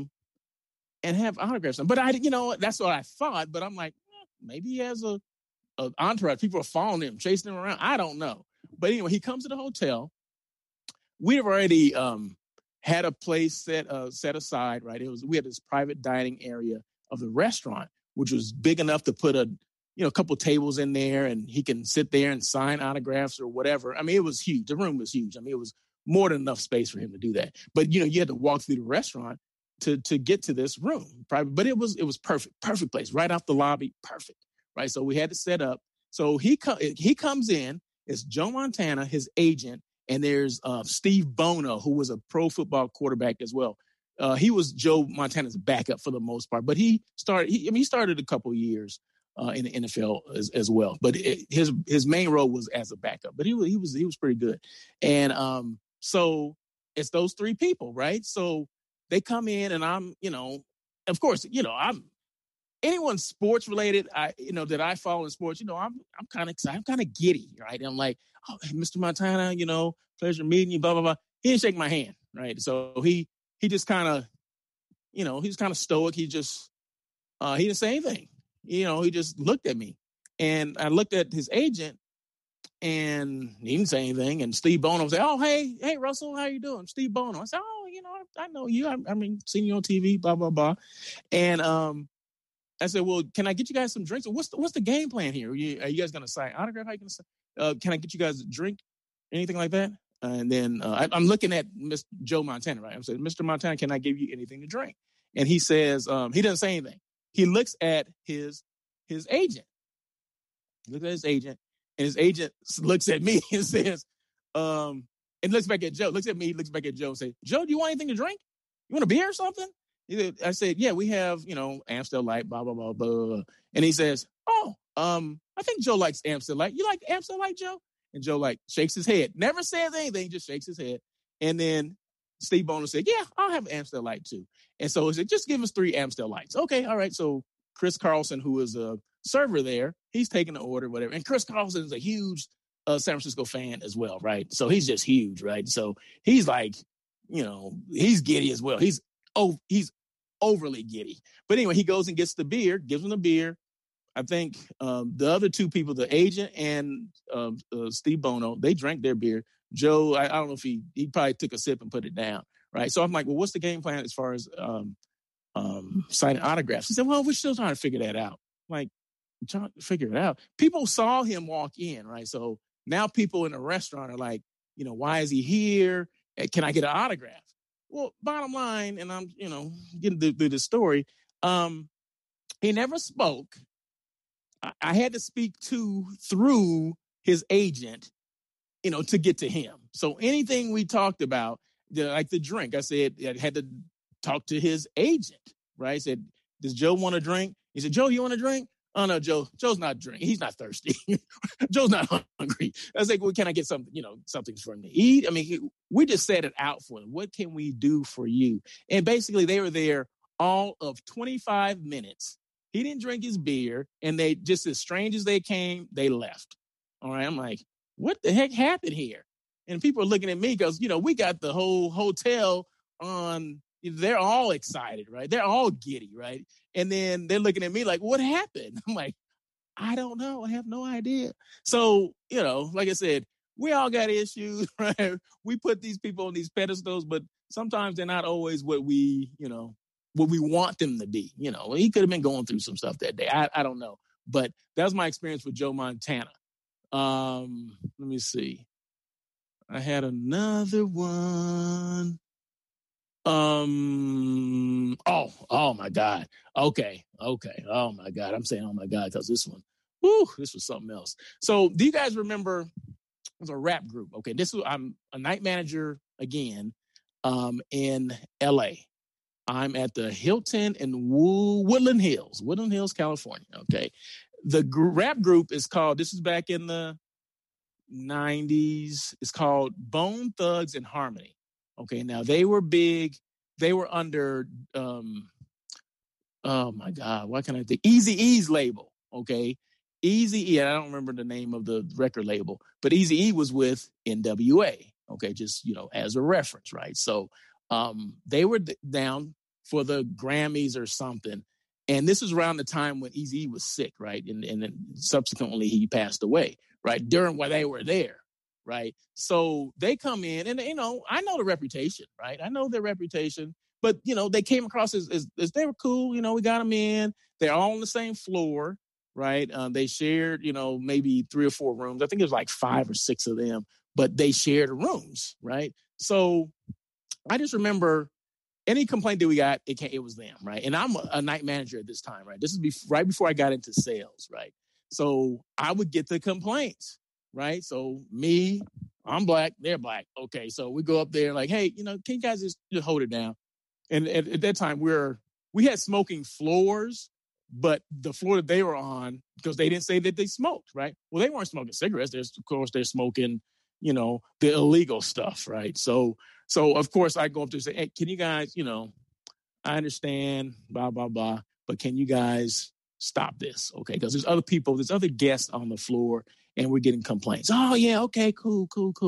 have autographs? But that's what I thought. But I'm like, maybe he has a entourage. People are following him, chasing him around. I don't know. But anyway, he comes to the hotel. We've already had a place set aside, right? We had this private dining area of the restaurant, which was big enough to put a couple tables in there, and he can sit there and sign autographs or whatever. I mean, it was huge. The room was huge. I mean, it was more than enough space for him to do that. But you had to walk through the restaurant to get to this room, private. But it was perfect place, right off the lobby, perfect, right? So we had to set up. So he comes in. It's Joe Montana, his agent. And there's Steve Bono, who was a pro football quarterback as well. He was Joe Montana's backup for the most part, but he started a couple years in the NFL as well. But his main role was as a backup. But he was pretty good. And so it's those 3 people, right? So they come in, and I'm, of course, I'm anyone sports related, that I follow in sports, I'm kind of excited. I'm kind of giddy, right? And I'm like, oh, hey, Mr. Montana, pleasure meeting you, blah, blah, blah. He didn't shake my hand, right? So he just kind of, he's kind of stoic. He just, he didn't say anything. He just looked at me. And I looked at his agent, and he didn't say anything. And Steve Bono said, oh, hey, Russell, how you doing? Steve Bono. I said, oh, I know you. I mean, seen you on TV, blah, blah, blah. And I said, well, can I get you guys some drinks? What's the game plan here? Are you guys going to sign autograph? How you going to sign? Can I get you guys a drink? Anything like that? And then I'm looking at Mr. Joe Montana, right? I'm saying, Mr. Montana, can I give you anything to drink? And he says, he doesn't say anything. He looks at his agent. He looks at his agent, and his agent looks at me and says, and looks back at Joe, looks at me, looks back at Joe and says, Joe, do you want anything to drink? You want a beer or something? I said, yeah, we have, Amstel Light, blah, blah, blah, blah, blah. And he says, oh, I think Joe likes Amstel Light. You like Amstel Light, Joe? And Joe shakes his head. Never says anything, just shakes his head. And then Steve Bono said, yeah, I'll have Amstel Light too. And so he said, just give us 3 Amstel Lights. Okay, all right. So Chris Carlson, who is a server there, he's taking the order, whatever. And Chris Carlson is a huge San Francisco fan as well, right? So he's just huge, right? So he's like, he's giddy as well. He's overly giddy. But anyway, he goes and gets the beer, gives him the beer. I think the other 2 people, the agent and Steve Bono, they drank their beer. Joe, I don't know if he probably took a sip and put it down, right? So I'm like, well, what's the game plan as far as signing autographs? He said, well, we're still trying to figure that out. I'm like, trying to figure it out. People saw him walk in, right? So now people in the restaurant are like, why is he here? Can I get an autograph? Well, bottom line, and I'm, getting through the story, he never spoke. I had to speak through his agent, to get to him. So anything we talked about, like the drink, I said I had to talk to his agent, right? I said, does Joe want a drink? He said, Joe, you want a drink? Oh, no, Joe's not drinking. He's not thirsty. Joe's not hungry. I was like, well, can I get something, something for him to eat? I mean, we just set it out for him. What can we do for you? And basically they were there all of 25 minutes. He didn't drink his beer, and they just as strange as they came, they left. All right. I'm like, what the heck happened here? And people are looking at me because, we got the whole hotel on. They're all excited, right? They're all giddy, right? And then they're looking at me like, what happened? I'm like, I don't know. I have no idea. So, like I said, we all got issues, right? We put these people on these pedestals, but sometimes they're not always what we want them to be. He could have been going through some stuff that day. I don't know. But that was my experience with Joe Montana. Let me see. I had another one. Oh my God. Okay. Oh my God. I'm saying, oh my God, because this one, this was something else. So do you guys remember, it was a rap group. Okay. I'm a night manager again, in LA. I'm at the Hilton in Woodland Hills, California. Okay. The rap group is called, this is back in the 90s. It's called Bone Thugs and Harmony. Okay, now they were big. They were under, oh my God, what can I think? Eazy-E's label, okay? Eazy-E, I don't remember the name of the record label, but Eazy-E was with NWA, okay, just, as a reference, right? So they were down for the Grammys or something, and this was around the time when Eazy-E was sick, right? And then subsequently he passed away, right? During while they were there. Right. So they come in and, I know the reputation, right? I know their reputation, but, they came across as they were cool. We got them in. They're all on the same floor. Right. They shared, maybe 3 or 4 rooms. I think it was like 5 or 6 of them, but they shared rooms. Right. So I just remember any complaint that we got, it was them. Right. And I'm a night manager at this time. Right. This is right before I got into sales. Right. So I would get the complaints. Right. So I'm black, they're black. Okay. So we go up there like, hey, can you guys just hold it down? And at that time we had smoking floors, but the floor that they were on, because they didn't say that they smoked. Right. Well, they weren't smoking cigarettes. They're smoking, the illegal stuff. Right. So of course I go up there and say, hey, can you guys, I understand, blah, blah, blah, but can you guys stop this? Okay. Because there's other guests on the floor, and we're getting complaints. Oh, yeah, okay, cool.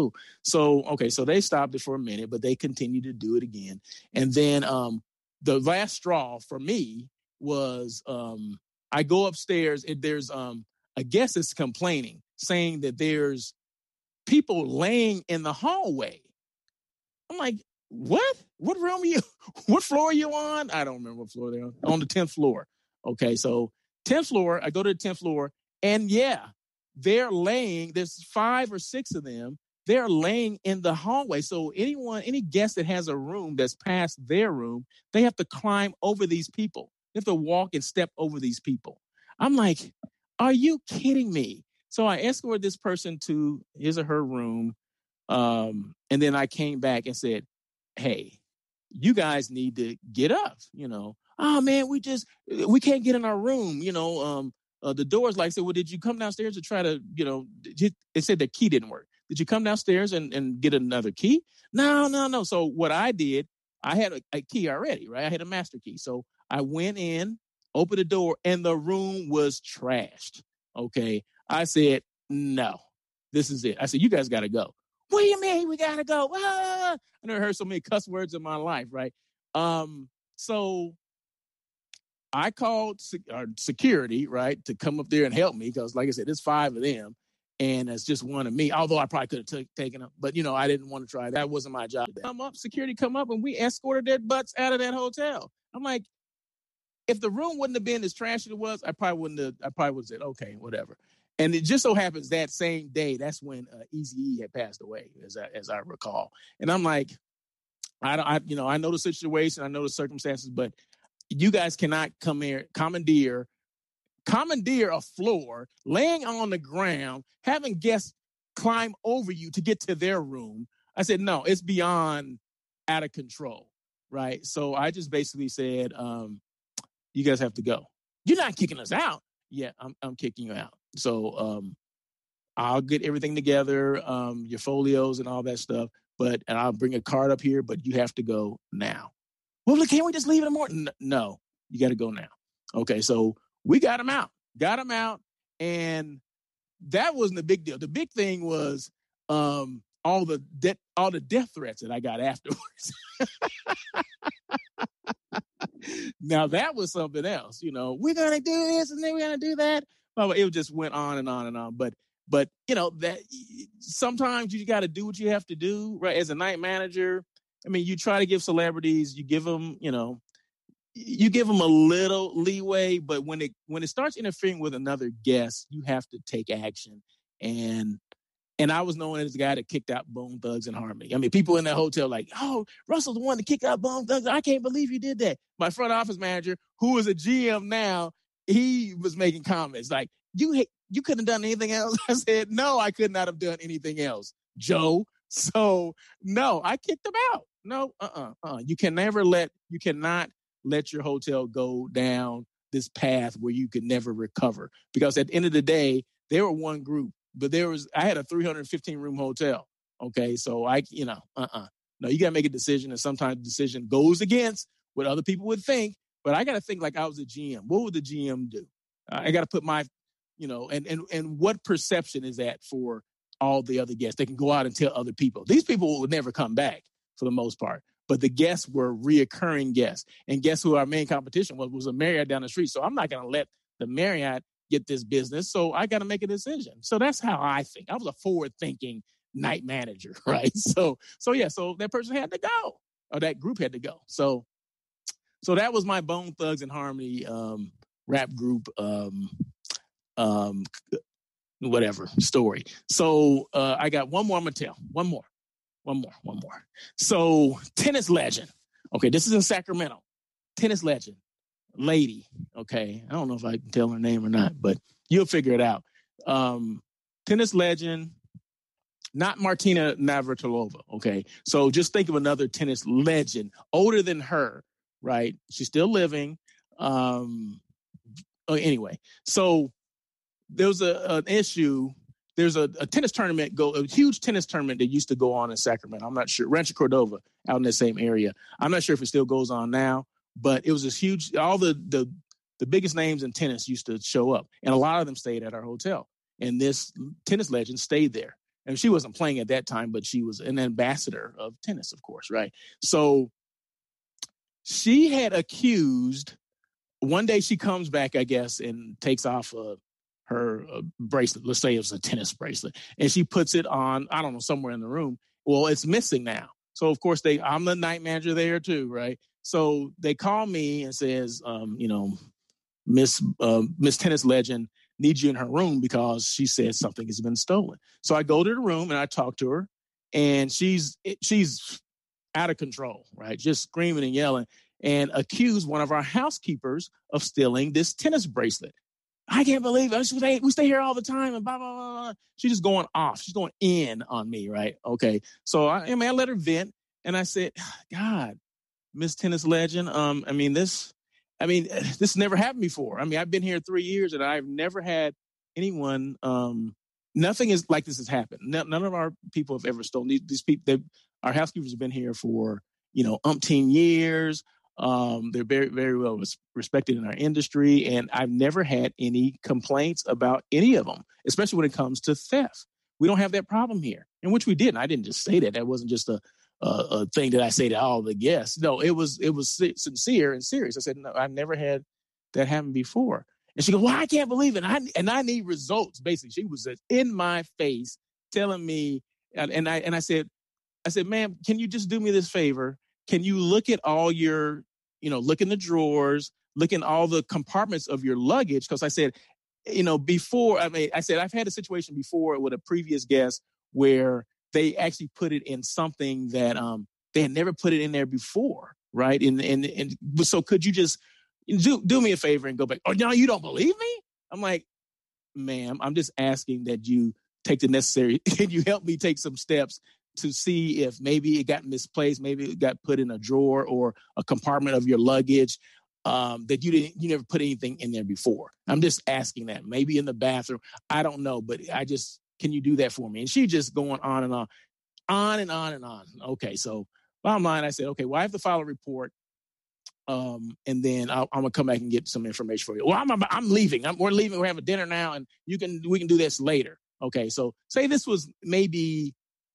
So they stopped it for a minute, but they continued to do it again. And then the last straw for me was I go upstairs, and there's a guest that's complaining, saying that there's people laying in the hallway. I'm like, what? What room are you? What floor are you on? I don't remember what floor they're on. On the 10th floor. Okay, so 10th floor, I go to the 10th floor, and yeah, they're laying, there's 5 or 6 of them, they're laying in the hallway. So any guest that has a room that's past their room, they have to climb over these people. They have to walk and step over these people. I'm like, are you kidding me? So I escorted this person to his or her room. And then I came back and said, hey, you guys need to get up, Oh man, we can't get in our room, the doors, like I said, well, did you come downstairs to try to, it said the key didn't work. Did you come downstairs and get another key? No. So what I did, I had a key already, right? I had a master key. So I went in, opened the door, and the room was trashed. Okay. I said, no, this is it. I said, you guys got to go. What do you mean we got to go? I never heard so many cuss words in my life, right? So I called security, right, to come up there and help me because, like I said, there's 5 of them. And it's just one of me, although I probably could have taken them. But, I didn't want to try. That wasn't my job. Security come up, and we escorted their butts out of that hotel. I'm like, if the room wouldn't have been as trashy as it was, I probably would have said, okay, whatever. And it just so happens that same day, that's when Eazy-E had passed away, as I recall. And I'm like, I know the situation, I know the circumstances, but you guys cannot come here, commandeer a floor, laying on the ground, having guests climb over you to get to their room. I said, no, it's beyond out of control, right? So I just basically said, you guys have to go. You're not kicking us out. Yeah, I'm kicking you out. So I'll get everything together, your folios and all that stuff, and I'll bring a card up here, but you have to go now. Well, can't we just leave it in the morning? No, you got to go now. Okay, so we got him out, and that wasn't the big deal. The big thing was all the death threats that I got afterwards. Now that was something else. We're gonna do this and then we're gonna do that. Well, it just went on and on and on. But that sometimes you got to do what you have to do, right? As a night manager, I mean, you try to give celebrities, you give them, you give them a little leeway, but when it starts interfering with another guest, you have to take action. And I was known as the guy that kicked out Bone Thugs and Harmony. I mean, people in that hotel like, oh, Russell's the one that kicked out Bone Thugs. I can't believe you did that. My front office manager, who is a GM now, he was making comments like, you couldn't have done anything else. I said, no, I could not have done anything else, Joe. So no, I kicked him out. No, You cannot let your hotel go down this path where you can never recover. Because at the end of the day, they were one group, but I had a 315 room hotel. Okay. So no, you got to make a decision. And sometimes the decision goes against what other people would think, but I got to think like I was a GM. What would the GM do? I got to put my, and what perception is that for all the other guests? They can go out and tell other people. These people would never come back for the most part. But the guests were reoccurring guests. And guess who our main competition was a Marriott down the street. So I'm not going to let the Marriott get this business. So I got to make a decision. So that's how I think. I was a forward-thinking night manager, right? So that person had to go, or that group had to go. So that was my Bone Thugs and Harmony rap group, whatever story. So I got one more I'm going to tell. One more. So tennis legend. Okay, this is in Sacramento. Tennis legend. Lady. Okay, I don't know if I can tell her name or not, but you'll figure it out. Tennis legend, not Martina Navratilova. Okay, so just think of another tennis legend, older than her, right? She's still living. Anyway, so there was an issue. There's a tennis tournament, a huge tennis tournament that used to go on in Sacramento. I'm not sure. Rancho Cordova, out in the same area. I'm not sure if it still goes on now, but it was this huge, all the biggest names in tennis used to show up, and a lot of them stayed at our hotel. And this tennis legend stayed there. And she wasn't playing at that time, but she was an ambassador of tennis, of course, right? So she had accused, one day she comes back, I guess, and takes off her bracelet. Let's say it was a tennis bracelet. And she puts it on, I don't know, somewhere in the room. Well, it's missing now. So, of course, I'm the night manager there too, right? So they call me and says, Miss Tennis Legend needs you in her room because she said something has been stolen. So I go to the room and I talk to her, and she's out of control, right? Just screaming and yelling, and accused one of our housekeepers of stealing this tennis bracelet. I can't believe it. We stay here all the time and blah, blah, blah, blah. She's just going off. She's going in on me, right? Okay. So I let her vent, and I said, God, Miss Tennis Legend, this never happened before. I mean, I've been here 3 years, and I've never had anyone, nothing is like this has happened. None of our people have ever stolen. These people, our housekeepers have been here for, umpteen years. They're very, very well respected in our industry, and I've never had any complaints about any of them, especially when it comes to theft. We don't have that problem here, and which we didn't. I didn't just say that. That wasn't just a thing that I say to all the guests. No, it was sincere and serious. I said, no, I've never had that happen before. And she goes, well, I can't believe it. I need results. Basically, she was just in my face telling me, and I said, ma'am, can you just do me this favor? Can you look at all your, look in the drawers, look in all the compartments of your luggage? Because I said, before, I said, I've had a situation before with a previous guest where they actually put it in something that they had never put it in there before, right? And so could you just do me a favor and go back? Oh, no, you don't believe me? I'm like, ma'am, I'm just asking that you take the necessary, can you help me take some steps to see if maybe it got misplaced, maybe it got put in a drawer or a compartment of your luggage that you never put anything in there before. I'm just asking that. Maybe in the bathroom. I don't know, but can you do that for me? And she just going on and on. Okay, so bottom line, I said, okay, well, I have to file a report. And then I'm gonna come back and get some information for you. Well, I'm leaving. We're leaving. We're having dinner now, and we can do this later. Okay, so say this was maybe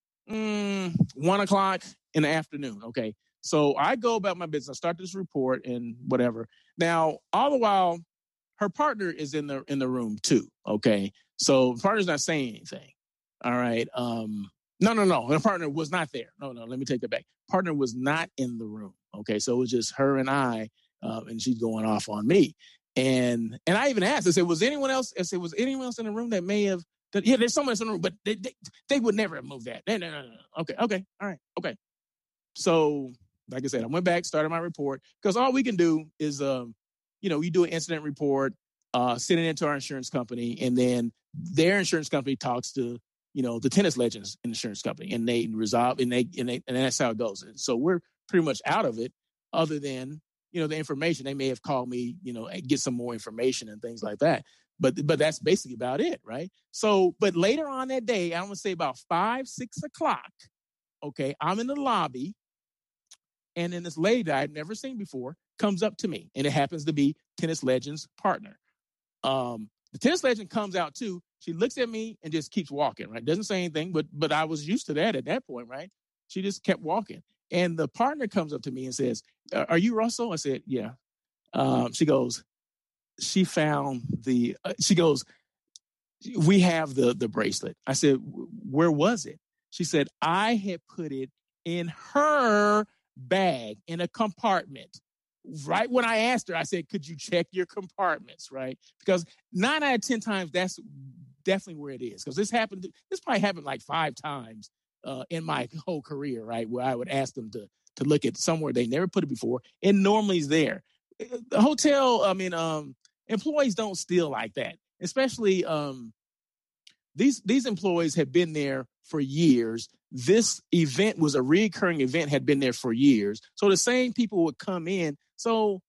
1:00 in the afternoon. Okay, so I go about my business. I start this report and whatever. Now, all the while, her partner is in the room too. Okay, so the partner's not saying anything. All right. No. Her partner was not there. No. Let me take that back. Partner was not in the room. Okay, so it was just her and I, and she's going off on me. And I even asked. I said, was anyone else? I said, was anyone else in the room that may have? Yeah, there's someone else in the room, but they would never have moved that. No. Okay, all right, okay. So, like I said, I went back, started my report because all we can do is, you do an incident report, send it into our insurance company, and then their insurance company talks to the Tennis Legends insurance company, and they resolve, and that's how it goes. And so we're pretty much out of it, other than the information. They may have called me, get some more information and things like that. But that's basically about it, right? So, but later on that day, I want to say about 5, 6 o'clock. Okay, I'm in the lobby, and then this lady that I've never seen before comes up to me, and it happens to be Tennis Legends partner. The Tennis Legend comes out too. She looks at me and just keeps walking, right? Doesn't say anything, but I was used to that at that point, right? She just kept walking. And the partner comes up to me and says, are you Russell? I said, yeah. She goes, she found she goes, we have the bracelet. I said, where was it? She said, I had put it in her bag in a compartment. Right when I asked her, I said, could you check your compartments, right? Because 9 out of 10 times, that's definitely where it is. Because this probably happened like 5 times in my whole career, right? Where I would ask them to look at somewhere they never put it before, and normally it's there. The hotel, employees don't steal like that. Especially these employees have been there for years. This event was a recurring event, had been there for years. So the same people would come in. So,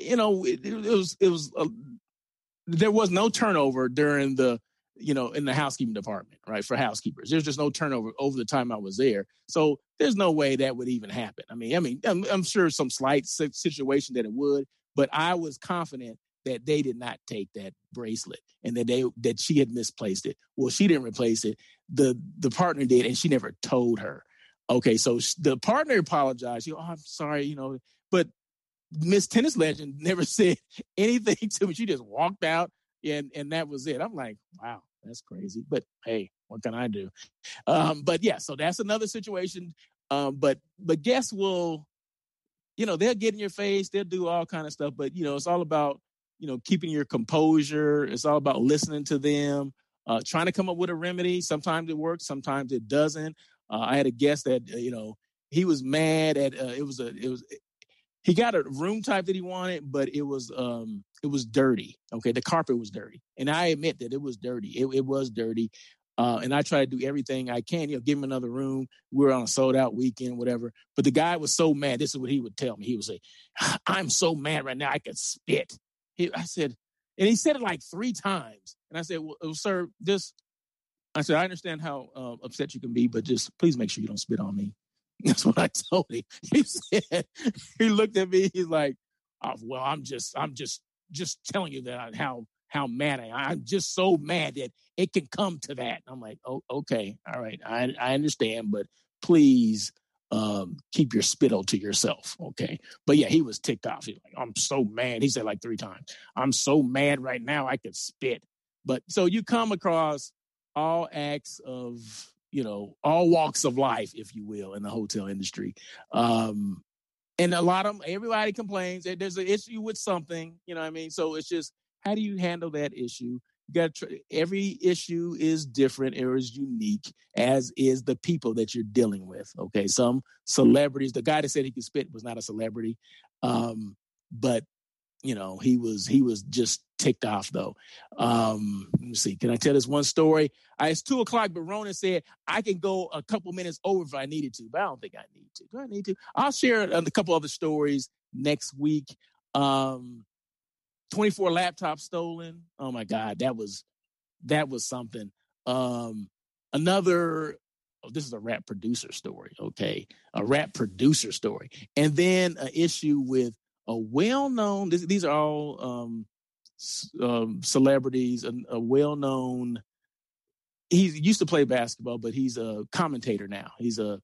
it was there was no turnover during the, in the housekeeping department, right? For housekeepers, there's just no turnover over the time I was there. So there's no way that would even happen. I'm sure some slight situation that it would, but I was confident that they did not take that bracelet and that she had misplaced it. Well, she didn't replace it. The partner did, and she never told her. Okay, so the partner apologized. I'm sorry, but Miss Tennis Legend never said anything to me. She just walked out, and that was it. I'm like, wow, that's crazy. But hey, what can I do? But yeah, so that's another situation. But guests will, they'll get in your face. They'll do all kind of stuff. But it's all about keeping your composure. It's all about listening to them, trying to come up with a remedy. Sometimes it works, sometimes it doesn't. I had a guest that he was mad at he got a room type that he wanted, but it was dirty. Okay, the carpet was dirty, and I admit that it was dirty. It was dirty, and I try to do everything I can. Give him another room. We were on a sold out weekend, whatever. But the guy was so mad. This is what he would tell me. He would say, "I'm so mad right now, I could spit." I said, and he said it like 3 times, and I said, "Well, sir, I said, I understand how upset you can be, but just please make sure you don't spit on me." That's what I told him. He said, he looked at me. He's like, "Oh, well, I'm just telling you that how mad I am. I'm just so mad that it can come to that." And I'm like, "Oh, okay, all right, I understand, but please keep your spittle to yourself. Okay. But yeah, he was ticked off. He's like, I'm so mad. He said like 3 times, I'm so mad right now I could spit. But so you come across all acts of, all walks of life, if you will, in the hotel industry. And a lot of them, everybody complains that there's an issue with something, you know what I mean? So it's just, how do you handle that issue? You got every issue is different or is unique, as is the people that you're dealing with. Okay. Some celebrities, the guy that said he could spit was not a celebrity. But he was just ticked off though. Let me see. Can I tell this one story? It's 2:00, but Ronan said I can go a couple minutes over if I needed to, but I don't think I need to. Do I need to? I'll share a couple other stories next week. 24 laptops stolen. Oh my God. That was something. This is a rap producer story. Okay. A rap producer story. And then an issue with a well-known, these are all celebrities, a well-known, he used to play basketball, but he's a commentator now. He's on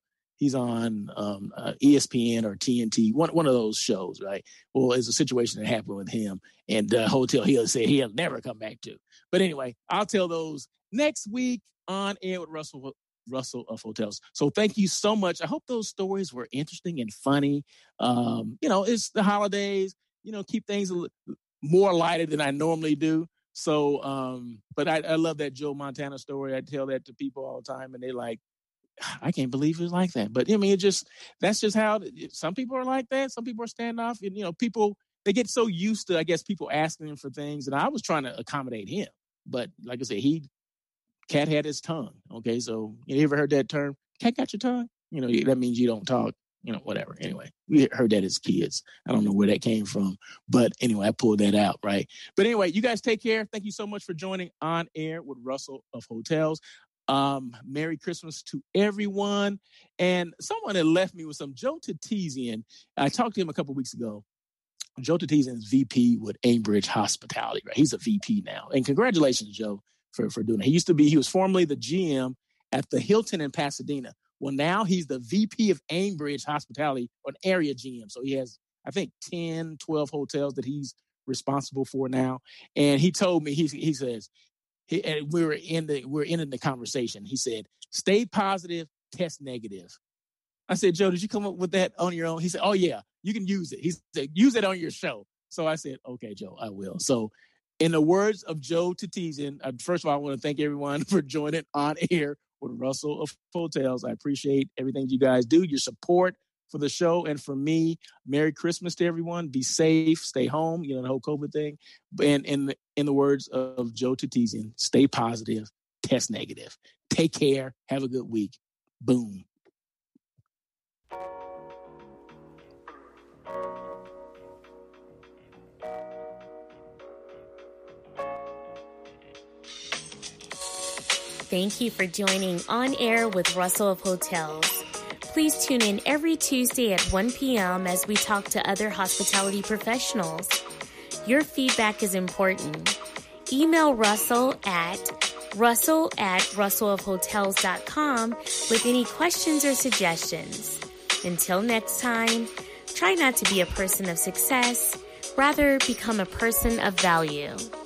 ESPN or TNT, one of those shows, right? Well, it's a situation that happened with him and the hotel he'll say he'll never come back to. But anyway, I'll tell those next week on Air with Russell of Hotels. So thank you so much. I hope those stories were interesting and funny. It's the holidays, keep things more lighted than I normally do. So, but I love that Joe Montana story. I tell that to people all the time and they're like, I can't believe it was like that. But I mean, that's just how some people are like that. Some people are standoff and, people, they get so used to, I guess, people asking them for things. And I was trying to accommodate him, but like I said, cat had his tongue. Okay. So you ever heard that term? Cat got your tongue? That means you don't talk, whatever. Anyway, we heard that as kids. I don't know where that came from, but anyway, I pulled that out. Right. But anyway, you guys take care. Thank you so much for joining On Air with Russell of Hotels. Merry Christmas to everyone. And someone had left me with some Joe Tatizian. I talked to him a couple of weeks ago. Joe Tatizian is VP with Ambridge Hospitality, right? He's a VP now. And congratulations, Joe, for doing it. He was formerly the GM at the Hilton in Pasadena. Well, now he's the VP of Ambridge Hospitality, or an area GM. So he has, I think, 10, 12 hotels that he's responsible for now. And he told me, he says, and we're ending the conversation. He said, stay positive, test negative. I said, Joe, did you come up with that on your own? He said, oh yeah, you can use it. He said, use it on your show. So I said, okay, Joe, I will. So in the words of Joe Tatizian, first of all, I want to thank everyone for joining On Air with Russell of Hotels. I appreciate everything you guys do, your support for the show. And for me, Merry Christmas to everyone. Be safe, stay home, the whole COVID thing. And in the words of Joe Tatizian, stay positive, test negative. Take care. Have a good week. Boom. Thank you for joining On Air with Russell of Hotels. Please tune in every Tuesday at 1 p.m. as we talk to other hospitality professionals. Your feedback is important. Email Russell at russellofhotels.com with any questions or suggestions. Until next time, try not to be a person of success, rather become a person of value.